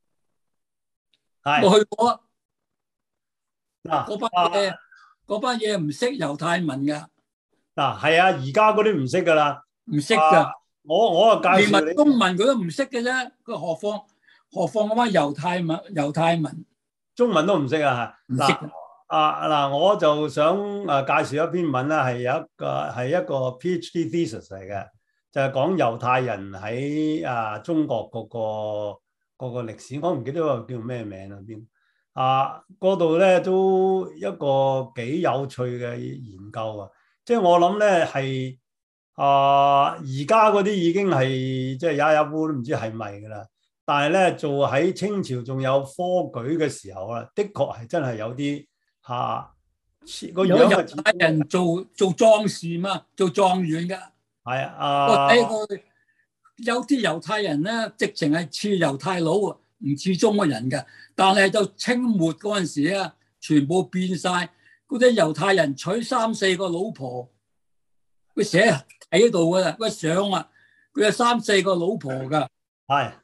我去過。嗱，嗰班嘢嗰班嘢唔識猶太文噶。嗱，係啊，而家嗰啲唔識噶啦，唔識噶。我我啊介紹你，連文中文佢都唔識嘅啫，佢何況何況嗰班猶太文猶太文中文都唔識啊！嗱啊嗱，我就想誒介紹一篇文啦，係有一個係一個 PhD thesis 嚟嘅，就係講猶太人喺啊中國嗰個嗰個歷史，我唔記得個叫咩名啦邊啊，嗰度咧都一個幾有趣嘅研究啊！即係我諗咧係。啊！而家嗰啲已經係即係呀呀烏都唔知係咪噶啦，但係咧做喺清朝仲有科舉嘅時候啊，的確係真係有啲嚇個樣係猶太人做做壯士嘛，做狀元噶。係啊，我睇過有啲猶太人咧，直情係似猶太佬啊， 唔似中國人嘅。但係到清末嗰陣時啊，全部變晒，嗰啲猶太人娶三四個老婆，佢寫喺度噶啦，個相啊，佢有三四個老婆噶， 係，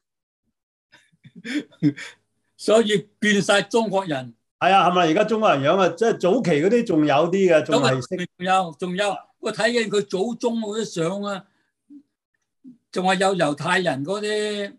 所以變晒中國人。 係啊，係咪而家中國人樣啊？即係早期嗰啲仲有啲嘅，仲係識。 仲有仲有，我睇見佢祖宗嗰啲相啊，仲係有猶太人嗰啲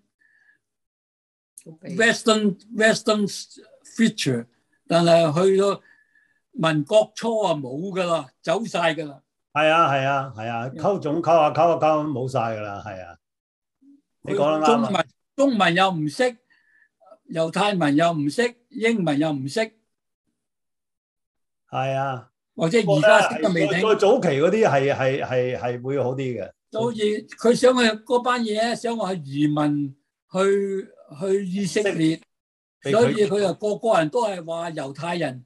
Western Western feature， 但係去到民國初啊冇噶啦，走晒噶啦。 係啊係啊係啊，溝種溝下溝下溝冇晒噶啦，係啊。你講得啱啊。 中文中文又唔識，猶太文又唔識，英文又唔識。 係啊， 或者而家識都未定。 再早期嗰啲係係係係會好啲嘅。 所以佢想去嗰班嘢，想話去移民去去以色列，所以佢又個個人都係話猶太人。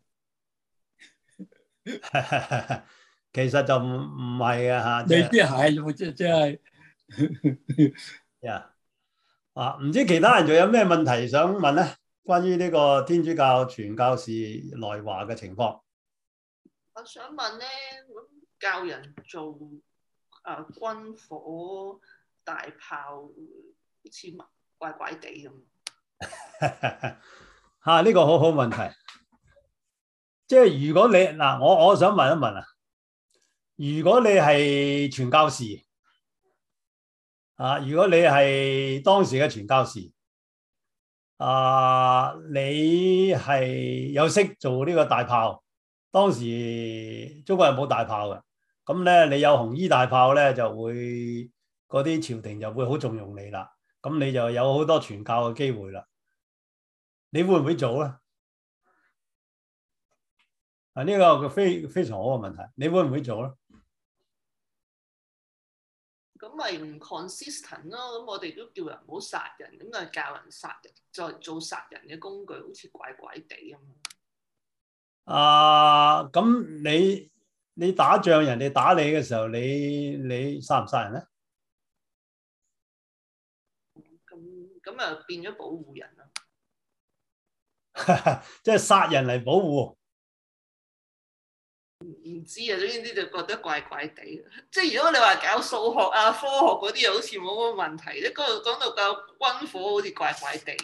其實就唔唔係啊嚇， 未必係，即即係呀啊！唔知其他人仲有咩問題想問咧？關於呢個天主教傳教士來華嘅情況。 我想問咧，咁教人做誒、呃、軍火大炮，好似怪怪地咁。 嚇！呢個好好問題。即係如果你嗱，我我想問一問啊，如果你係傳教士啊，如果你係當時嘅傳教士啊，你係有識做呢個大炮。當時中國人冇大炮嘅，咁咧你有紅衣大炮咧，就會嗰啲朝廷就會好重用你啦。咁你就有好多傳教嘅機會啦。你會唔會做咧？啊，呢個個非非常好嘅問題，你會唔會做咧？ 咁咪唔 consistent 咯。咁我哋都叫人唔好殺人，咁就教人殺人，再做殺人嘅工具，好似怪怪地咁。 啊，咁你你打仗人哋打你嘅時候，你你殺唔殺人咧？ 咁咁啊變咗保護人啦， 即係殺人嚟保護。 唔知啊，總之就覺得怪怪地。即係如果你話搞數學啊、科學嗰啲，又好似冇乜問題。即係嗰度講到搞軍火，好似怪怪地。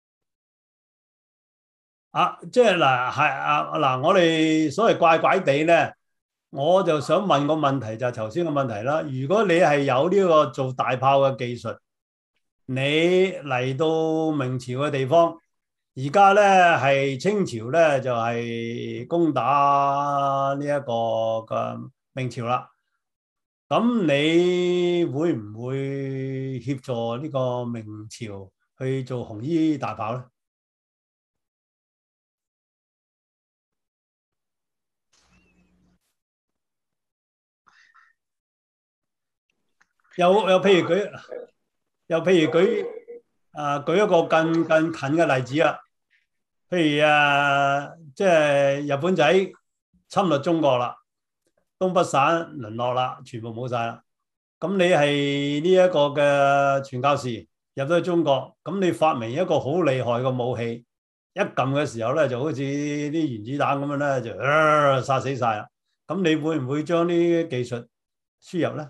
啊，即係嗱，係啊嗱，我哋所謂怪怪地咧，我就想問個問題就係頭先個問題啦。如果你係有呢個做大炮嘅技術，你嚟到明朝嘅地方，而家咧係清朝咧就係攻打呢一個嘅明朝啦。咁你會唔會協助呢個明朝去做紅衣大炮咧？又又譬如舉，又譬如舉啊，舉一個更更近嘅例子啦。譬如啊，即係日本仔侵略中國啦，東北省淪落啦，全部冇晒啦。咁你係呢一個嘅傳教士入咗去中國，咁你發明一個好厲害嘅武器，一撳嘅時候咧，就好似啲原子彈咁樣咧，就呃殺死晒啦。咁你會唔會將呢啲技術輸入咧？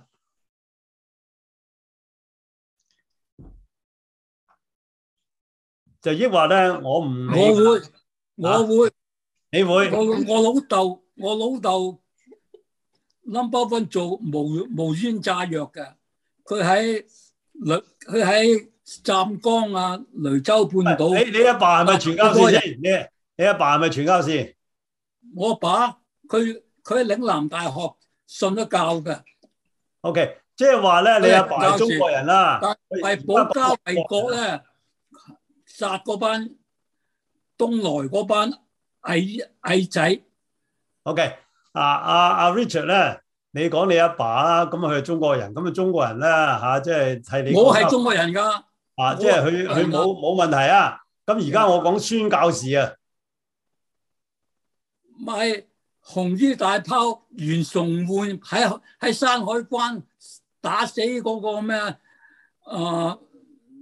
就抑或咧，我唔理。 我會，我會， 你會？ 我我老豆，我老豆 number one 做無無煙炸藥嘅，佢喺雷，佢喺湛江啊雷州半島。 你你阿爸係咪傳教士先？你你阿爸係咪傳教士？ 我阿爸佢佢喺嶺南大學信咗教嘅。 OK，即係話咧，你阿爸係中國人啦， 但係保家衛國咧。殺嗰班東來嗰班矮矮仔。 OK，啊啊啊 Richard 咧，你講你阿爸啦，咁佢係中國人，咁啊中國人咧嚇，即係睇你。 我係中國人㗎。 啊，即係佢佢冇冇問題啊。咁而家我講宣教士啊， 咪紅衣大炮袁崇煥喺喺山海關打死嗰個咩啊？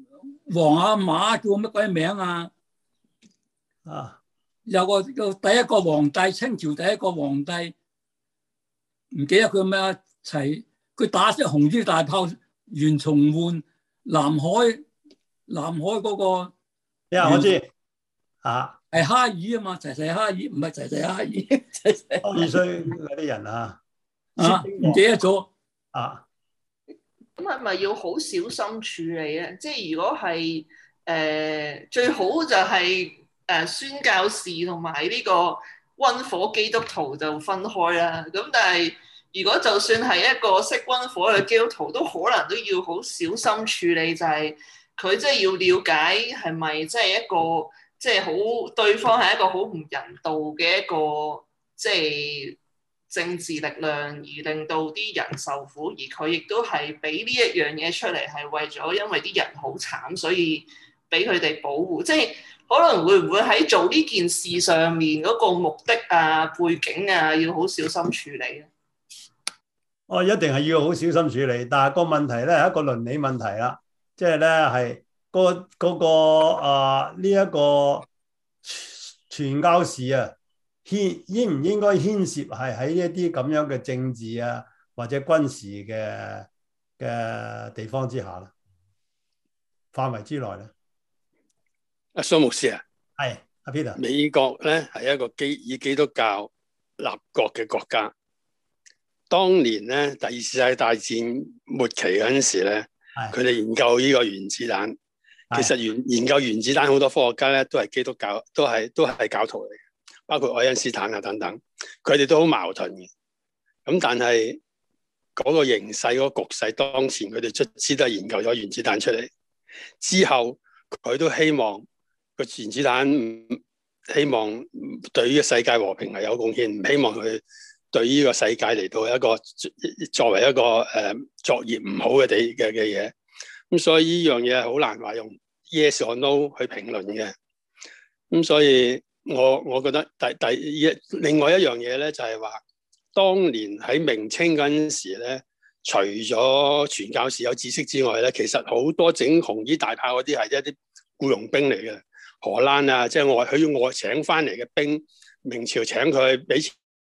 皇阿瑪叫乜鬼名啊？ 啊， 有個個第一個皇帝，清朝第一個皇帝，唔記得佢咩啊？齊佢打隻紅衣大炮，袁崇煥，南海南海嗰個， 因為我知啊， 係哈爾啊嘛，齊齊哈爾，唔係齊齊哈爾，齊齊多爾胥嗰啲人啊， 啊，唔記得咗啊。 咁係咪要好小心處理啊？即係如果係誒、呃、最好就係、是、誒、呃、宣教士同埋呢個溫火基督徒就分開啦。咁但係如果就算係一個識溫火嘅基督徒，都可能都要好小心處理，就係佢即係要了解係咪即係一個即係好對方係一個好唔人道嘅一個即係政治力量，而令到啲人受苦，而佢亦都係俾呢一樣嘢出嚟，係為咗因為啲人好慘，所以俾佢哋保護。即係可能會唔會喺做呢件事上面嗰個目的啊、背景啊，要好小心處理咧？ 我一定係要好小心處理，但係個問題咧係一個倫理問題啦，即係咧係嗰嗰個啊呢一個傳教士啊。牽應唔應該牽涉係喺一啲咁樣嘅政治啊或者軍事嘅嘅地方之下咧，範圍之內咧？ 阿蘇牧師啊， 係阿 Peter， 美國咧係一個基以基督教立國嘅國家。當年咧第二次世界大戰末期嗰陣時咧，佢哋研究呢個原子彈。其實研研究原子彈好多科學家咧都係基督教，都係都係教徒嚟嘅。包括愛因斯坦啊等等，佢哋都好矛盾嘅。咁但係嗰個形勢、嗰個局勢當前，佢哋卒之都係研究咗原子彈出嚟。之後佢都希望個原子彈，希望對於世界和平係有貢獻，唔希望佢對呢個世界嚟到一個作為一個誒、呃、作業唔好嘅地嘅嘅嘢。咁所以呢樣嘢係好難話用 yes or no 去評論嘅。咁所以。我我覺得第第一另外一樣嘢咧，就係話當年喺明清嗰陣時咧，除咗傳教士有知識之外咧，其實好多整紅衣大炮嗰啲係一啲僱傭兵嚟嘅。荷蘭啊，即係外佢要外請翻嚟嘅兵，明朝請佢俾錢。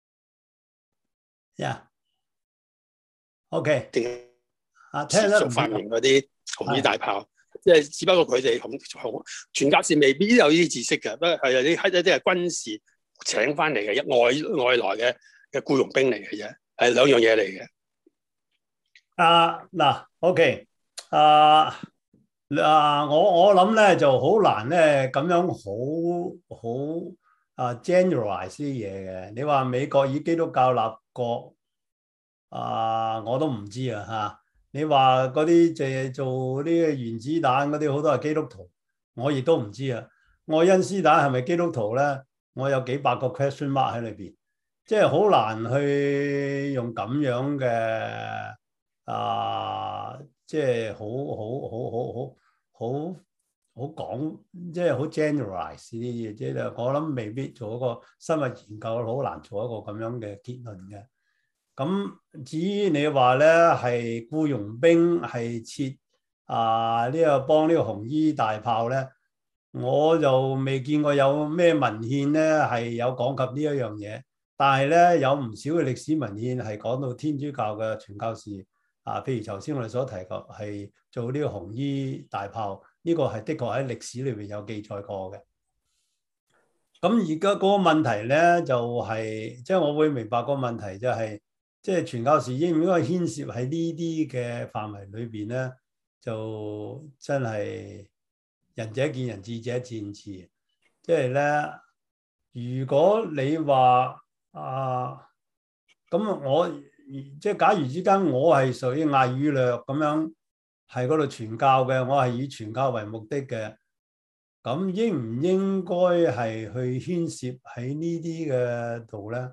呀，OK， 定啊，聽得續發明嗰啲紅衣大炮。即係只不過佢哋紅傳教士未必有呢啲知識嘅，不過係有啲係一啲係軍事請翻嚟嘅外外來嘅嘅僱傭兵嚟嘅啫，係兩樣嘢嚟嘅。 啊嗱 ，OK，啊啊，我我諗咧就好難咧咁樣好好啊 generalize 啲嘢嘅。你話美國以基督教立國啊，我都唔知啊嚇。你話嗰啲就係做呢個原子彈嗰啲好多係基督徒，我亦都唔知啊。愛因斯坦係咪基督徒咧？我有幾百個 question mark 喺裏邊，即係好難去用咁樣嘅啊，即係好好好好好好好講，即係好 generalize 呢啲嘢。即係我諗未必做一個深入研究，好難做一個咁樣嘅結論嘅。咁至於你話咧係僱傭兵係設啊呢個幫呢個紅衣大炮咧，我就未見過有咩文獻咧係有講及呢一樣嘢。但係咧有唔少嘅歷史文獻係講到天主教嘅傳教士啊，譬如頭先我哋所提及係做呢個紅衣大炮，呢個係的確喺歷史裏邊有記載過嘅。咁而家嗰個問題咧就係，即係我會明白個問題就係。即係傳教士應唔應該牽涉喺呢啲嘅範圍裏邊咧，就真係仁者見仁，智者見智。即係咧，如果你話啊，咁我即係假如之間我係屬於亞語略咁樣，喺嗰度傳教嘅，我係以傳教為目的嘅，咁應唔應該係去牽涉喺呢啲嘅度咧？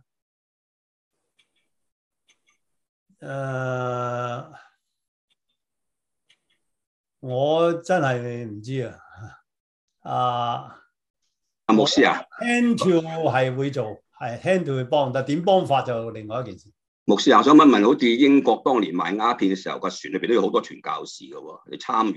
誒、uh, 我真係唔知啊！啊， 阿牧師啊 ，hand to 係會做，係 hand to 去幫，但點幫法就另外一件事。 牧師啊，我想問問，好似英國當年賣鴉片嘅時候，個船裏邊都有好多傳教士嘅喎，你參與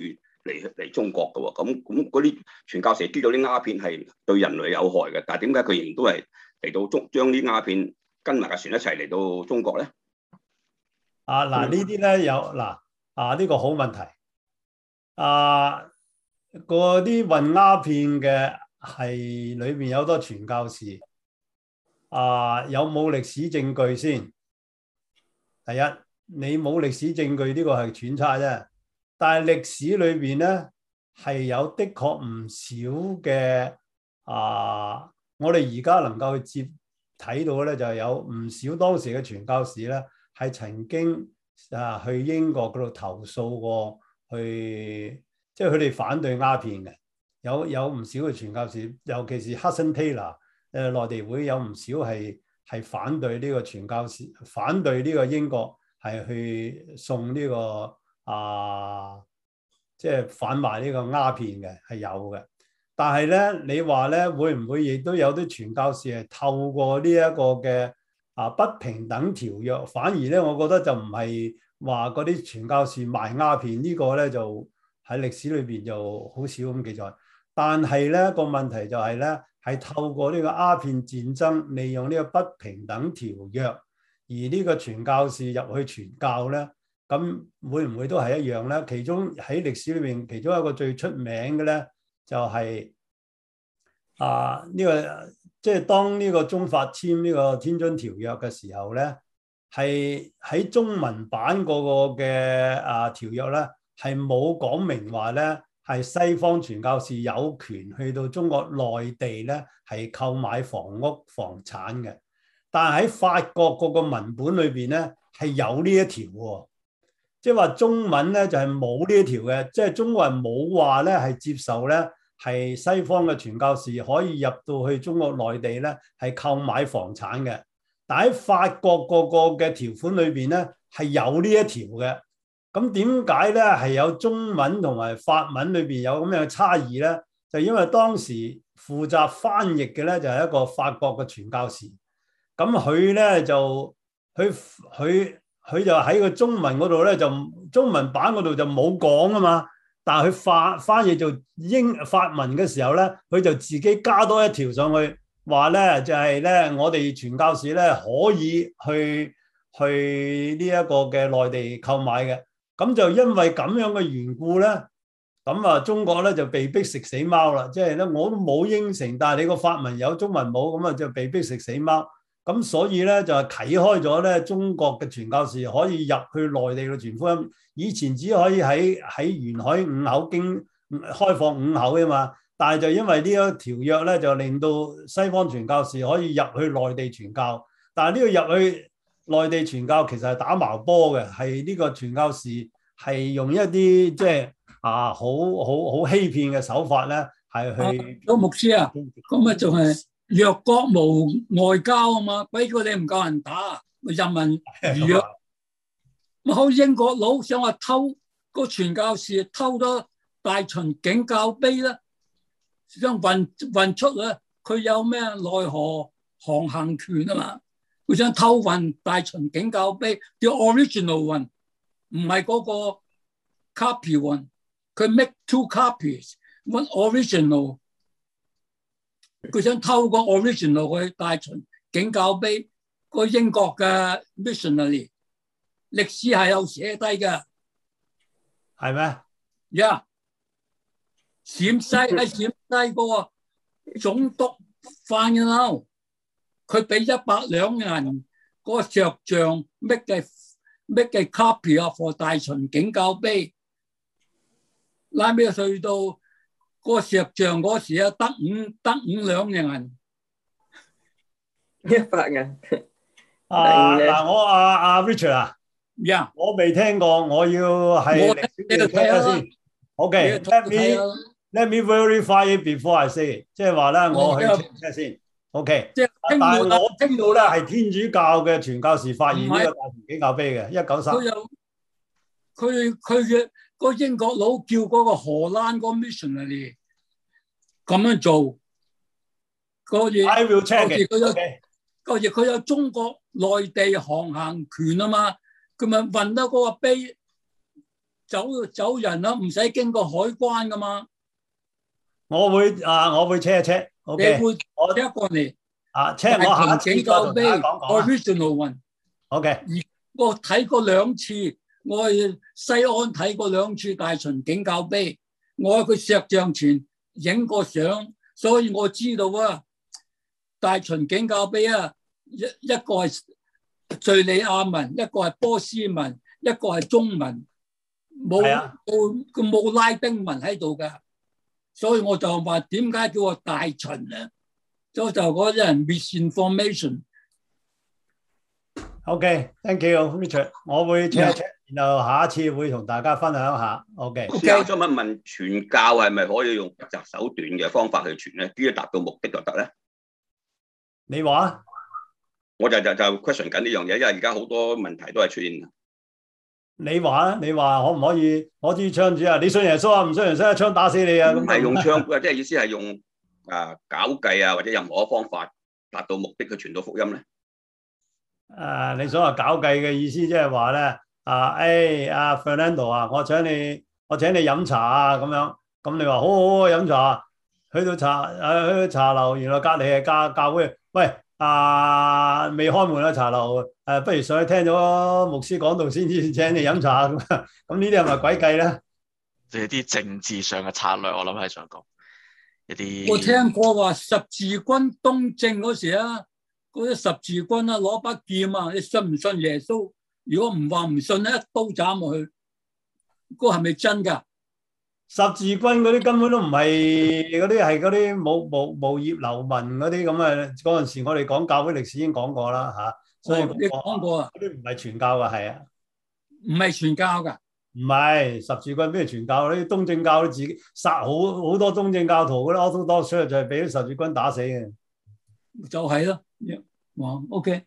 嚟嚟中國嘅喎。咁咁嗰啲傳教士知道啲鴉片係對人類有害嘅，但係點解佢仍然都係嚟到中將啲鴉片跟埋架船一齊嚟到中國咧？ 啊嗱，呢啲咧有嗱啊呢個好問題。啊，嗰啲運鴉片嘅係裏邊有好多傳教士。啊，有冇歷史證據先？第一，你冇歷史證據呢個係揣測啫。但係歷史裏邊咧係有的確唔少嘅啊，我哋而家能夠去接睇到咧，就係有唔少當時嘅傳教士咧係曾經啊去英國嗰度投訴過，去即係佢哋反對鴉片嘅。有有唔少嘅傳教士，尤其是 Hudson Taylor。誒內地會有唔少係係反對呢個傳教士，反對呢個英國係去送呢、這個啊，即、就、係、是、販賣呢個鴉片嘅係有嘅。但係咧，你話咧會唔會亦都有啲傳教士係透過呢一個嘅啊不平等條約，反而咧我覺得就唔係話嗰啲傳教士賣鴉片、這個、呢個咧就喺歷史裏邊就好少咁記載。但係咧個問題就係咧。係透過呢個鴉片戰爭，利用呢個不平等條約，而呢個傳教士入去傳教咧，咁會唔會都係一樣咧？其中喺歷史裏邊，其中一個最出名嘅咧，就係、是、啊呢、這個即係、就是、當呢個中法簽呢個天津條約嘅時候咧，係喺中文版嗰個嘅啊條約咧，係冇講明話咧。係西方傳教士有權去到中國內地咧，係購買房屋房產嘅。但係喺法國嗰個文本裏邊咧，係有呢一條喎。即係話中文咧就係冇呢一條嘅，即係中國人冇話咧係接受咧係西方嘅傳教士可以入到去中國內地咧係購買房產嘅。但喺法國嗰個嘅條款裏邊咧係有呢一條嘅。咁點解咧係有中文同埋法文裏邊有咁樣嘅差異咧？就因為當時負責翻譯嘅咧就係一個法國嘅傳教士，咁佢咧就佢佢佢就喺個中文嗰度咧就中文版嗰度就冇講啊嘛，但係佢翻翻譯做英法文嘅時候咧，佢就自己加多一條上去，話咧就係咧我哋傳教士咧可以去去呢一個嘅內地購買嘅。咁就因為咁樣嘅緣故咧，咁啊中國咧就被逼食死貓啦。即係咧我都冇應承，但係你個法文有中文冇，咁啊就被逼食死貓。咁所以咧就係啟開咗咧中國嘅傳教士可以入去內地嘅傳福音。以前只可以喺喺沿海五口經開放五口啊嘛，但係就因為呢一條約咧，就令到西方傳教士可以入去內地傳教。但係呢個入去內地傳教其實係打矛波嘅，係呢個傳教士係用一啲即係啊好好好欺騙嘅手法咧，係去。個、啊、牧師啊，咁啊仲係弱國無外交啊嘛，鬼叫你唔夠人打，人民弱。咁好英國佬想話偷個傳教士偷咗大秦景教碑啦，想運運出啦，佢有咩內河航行權啊嘛？佢想偷運大秦景教碑，the original one， 唔係嗰個 copy one， 佢 make two copies，one original， 佢想偷個 original 去大秦景教碑，個英國嘅 missionary 歷史係有寫低嘅，係咩？呀、yeah，陝西喺陝西嗰個總督范嘅啦。佢俾一百兩銀嗰個石像 make 嘅 make 嘅 copy 啊，for 大秦景教碑。拉尾去到嗰個石像嗰時啊，得五得五兩銀，一百銀。啊嗱，我阿阿 Richard 啊，呀，我未聽過，我要係歷史嘅睇下先。OK，let me let me verify it before I say it， 即係話咧，我去 check 下先。O.K. 即係，但係我聽到咧係天主教嘅傳教士發現呢個大秦景教碑嘅，一九三。佢有佢佢嘅個英國佬叫嗰個荷蘭個 missionary 咁樣做。嗰嘢，嗰嘢佢有嗰嘢佢有中國內地航行權啊嘛，佢咪運得嗰個碑走走人啦，唔使經過海關噶嘛。 我會啊，我會 check 一 check。O K， 你會我 check 過嚟啊 check 我下一次警教碑再同大家講講啦。 original one。 O K， 而我睇過兩次，我去西安睇過兩次大秦警教碑，我喺佢石像前影過相，所以我知道啊，大秦警教碑啊，一一個係敘利亞文，一個係波斯文，一個係中文，冇冇佢冇拉丁文喺度噶，所以我就話點解叫我大秦咧？所以就嗰啲人 misinformation。 OK，thank you，Richard， 我會 check 一 check， 然後下一次會同大家分享一下。OK， 我想問問傳教係咪可以用不擇手段嘅方法去傳咧？只要達到目的就得咧？ 你話？ 我就就就 question 緊呢樣嘢，因為而家好多問題都係出現。 你話你話可唔可以攞支槍子啊？你信耶穌啊？唔信耶穌，一槍打死你啊！咁唔係用槍，即係意思係用啊搞計啊，或者任何嘅方法達到目的去傳到福音咧？ 誒、啊，你所謂搞計嘅意思即係話咧，啊，誒、哎，阿、啊、Fernando 啊，我請你，我請你飲茶啊，咁樣，咁你話好好好飲茶，去到茶誒、啊，去到茶樓，原來隔離係教教會，喂，啊，未開門啊茶樓，誒、啊，不如上去聽咗牧師講道先至請你飲茶咁，咁呢啲係咪鬼計咧？ 即係啲政治上嘅策略，我諗係想講一啲。 我聽過話十字軍東征嗰時啊。嗰啲十字軍啊，攞把劍啊，你信唔信耶穌？如果唔話唔信咧，一刀斬落去，嗰個係咪真㗎？ 十字軍嗰啲根本都唔係嗰啲，係嗰啲無無無業流民嗰啲咁啊！嗰陣時我哋講教會歷史已經講過啦嚇、啊，所以、那個哦、 你講過啊？ 嗰啲唔係傳教㗎，係啊， 唔係傳教㗎， 唔係十字軍邊係傳教？啲東正教都自己殺好好多東正教徒嗰啲 Orthodox 就係俾啲十字軍打死嘅， 就係咯。哇 ，OK，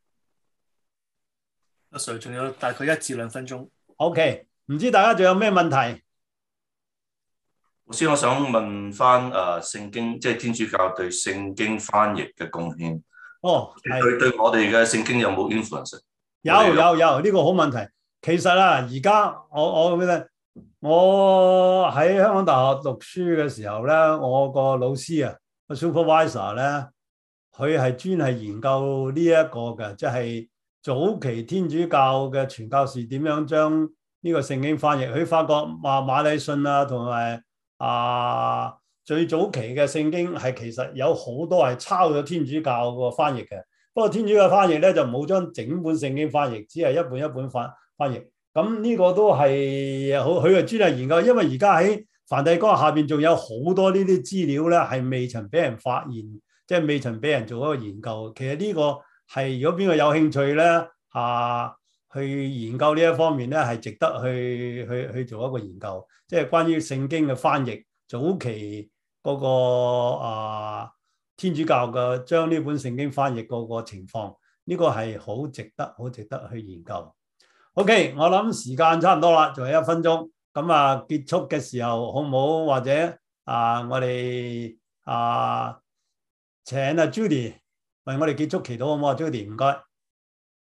阿 Sir 仲有大概一至兩分鐘。 OK， 唔知大家仲有咩問題？ 老師，我想問翻誒聖經，即係天主教對聖經翻譯嘅貢獻。 哦， 對對，我哋嘅聖經有冇 influence？ 有有有，呢、這個好問題。其實啊，而家我我記得我喺香港大學讀書嘅時候咧，我個老師啊，個 supervisor 咧。佢係專係研究呢一個嘅，即係早期天主教嘅傳教士點樣將呢個聖經翻譯。佢發覺話馬禮遜啊，同埋啊最早期嘅聖經係其實有好多係抄咗天主教個翻譯嘅。不過天主教翻譯咧就冇將整本聖經翻譯，只係一本一本翻翻譯。咁呢個都係好，佢係專係研究，因為而家喺梵蒂岡下邊仲有好多呢啲資料咧，係未曾俾人發現。即係未曾俾人做一個研究，其實呢個係如果邊個有興趣咧，啊，去研究呢一方面咧，係值得去去去做一個研究。即係關於聖經嘅翻譯，早期嗰個啊天主教嘅將呢本聖經翻譯嗰個情況，呢個係好值得好值得去研究。OK， 我諗時間差唔多啦，仲有一分鐘，咁啊結束嘅時候好唔好？或者啊，我哋啊〜請阿 Judy 為我哋結束祈禱好唔好啊？ Judy 唔該。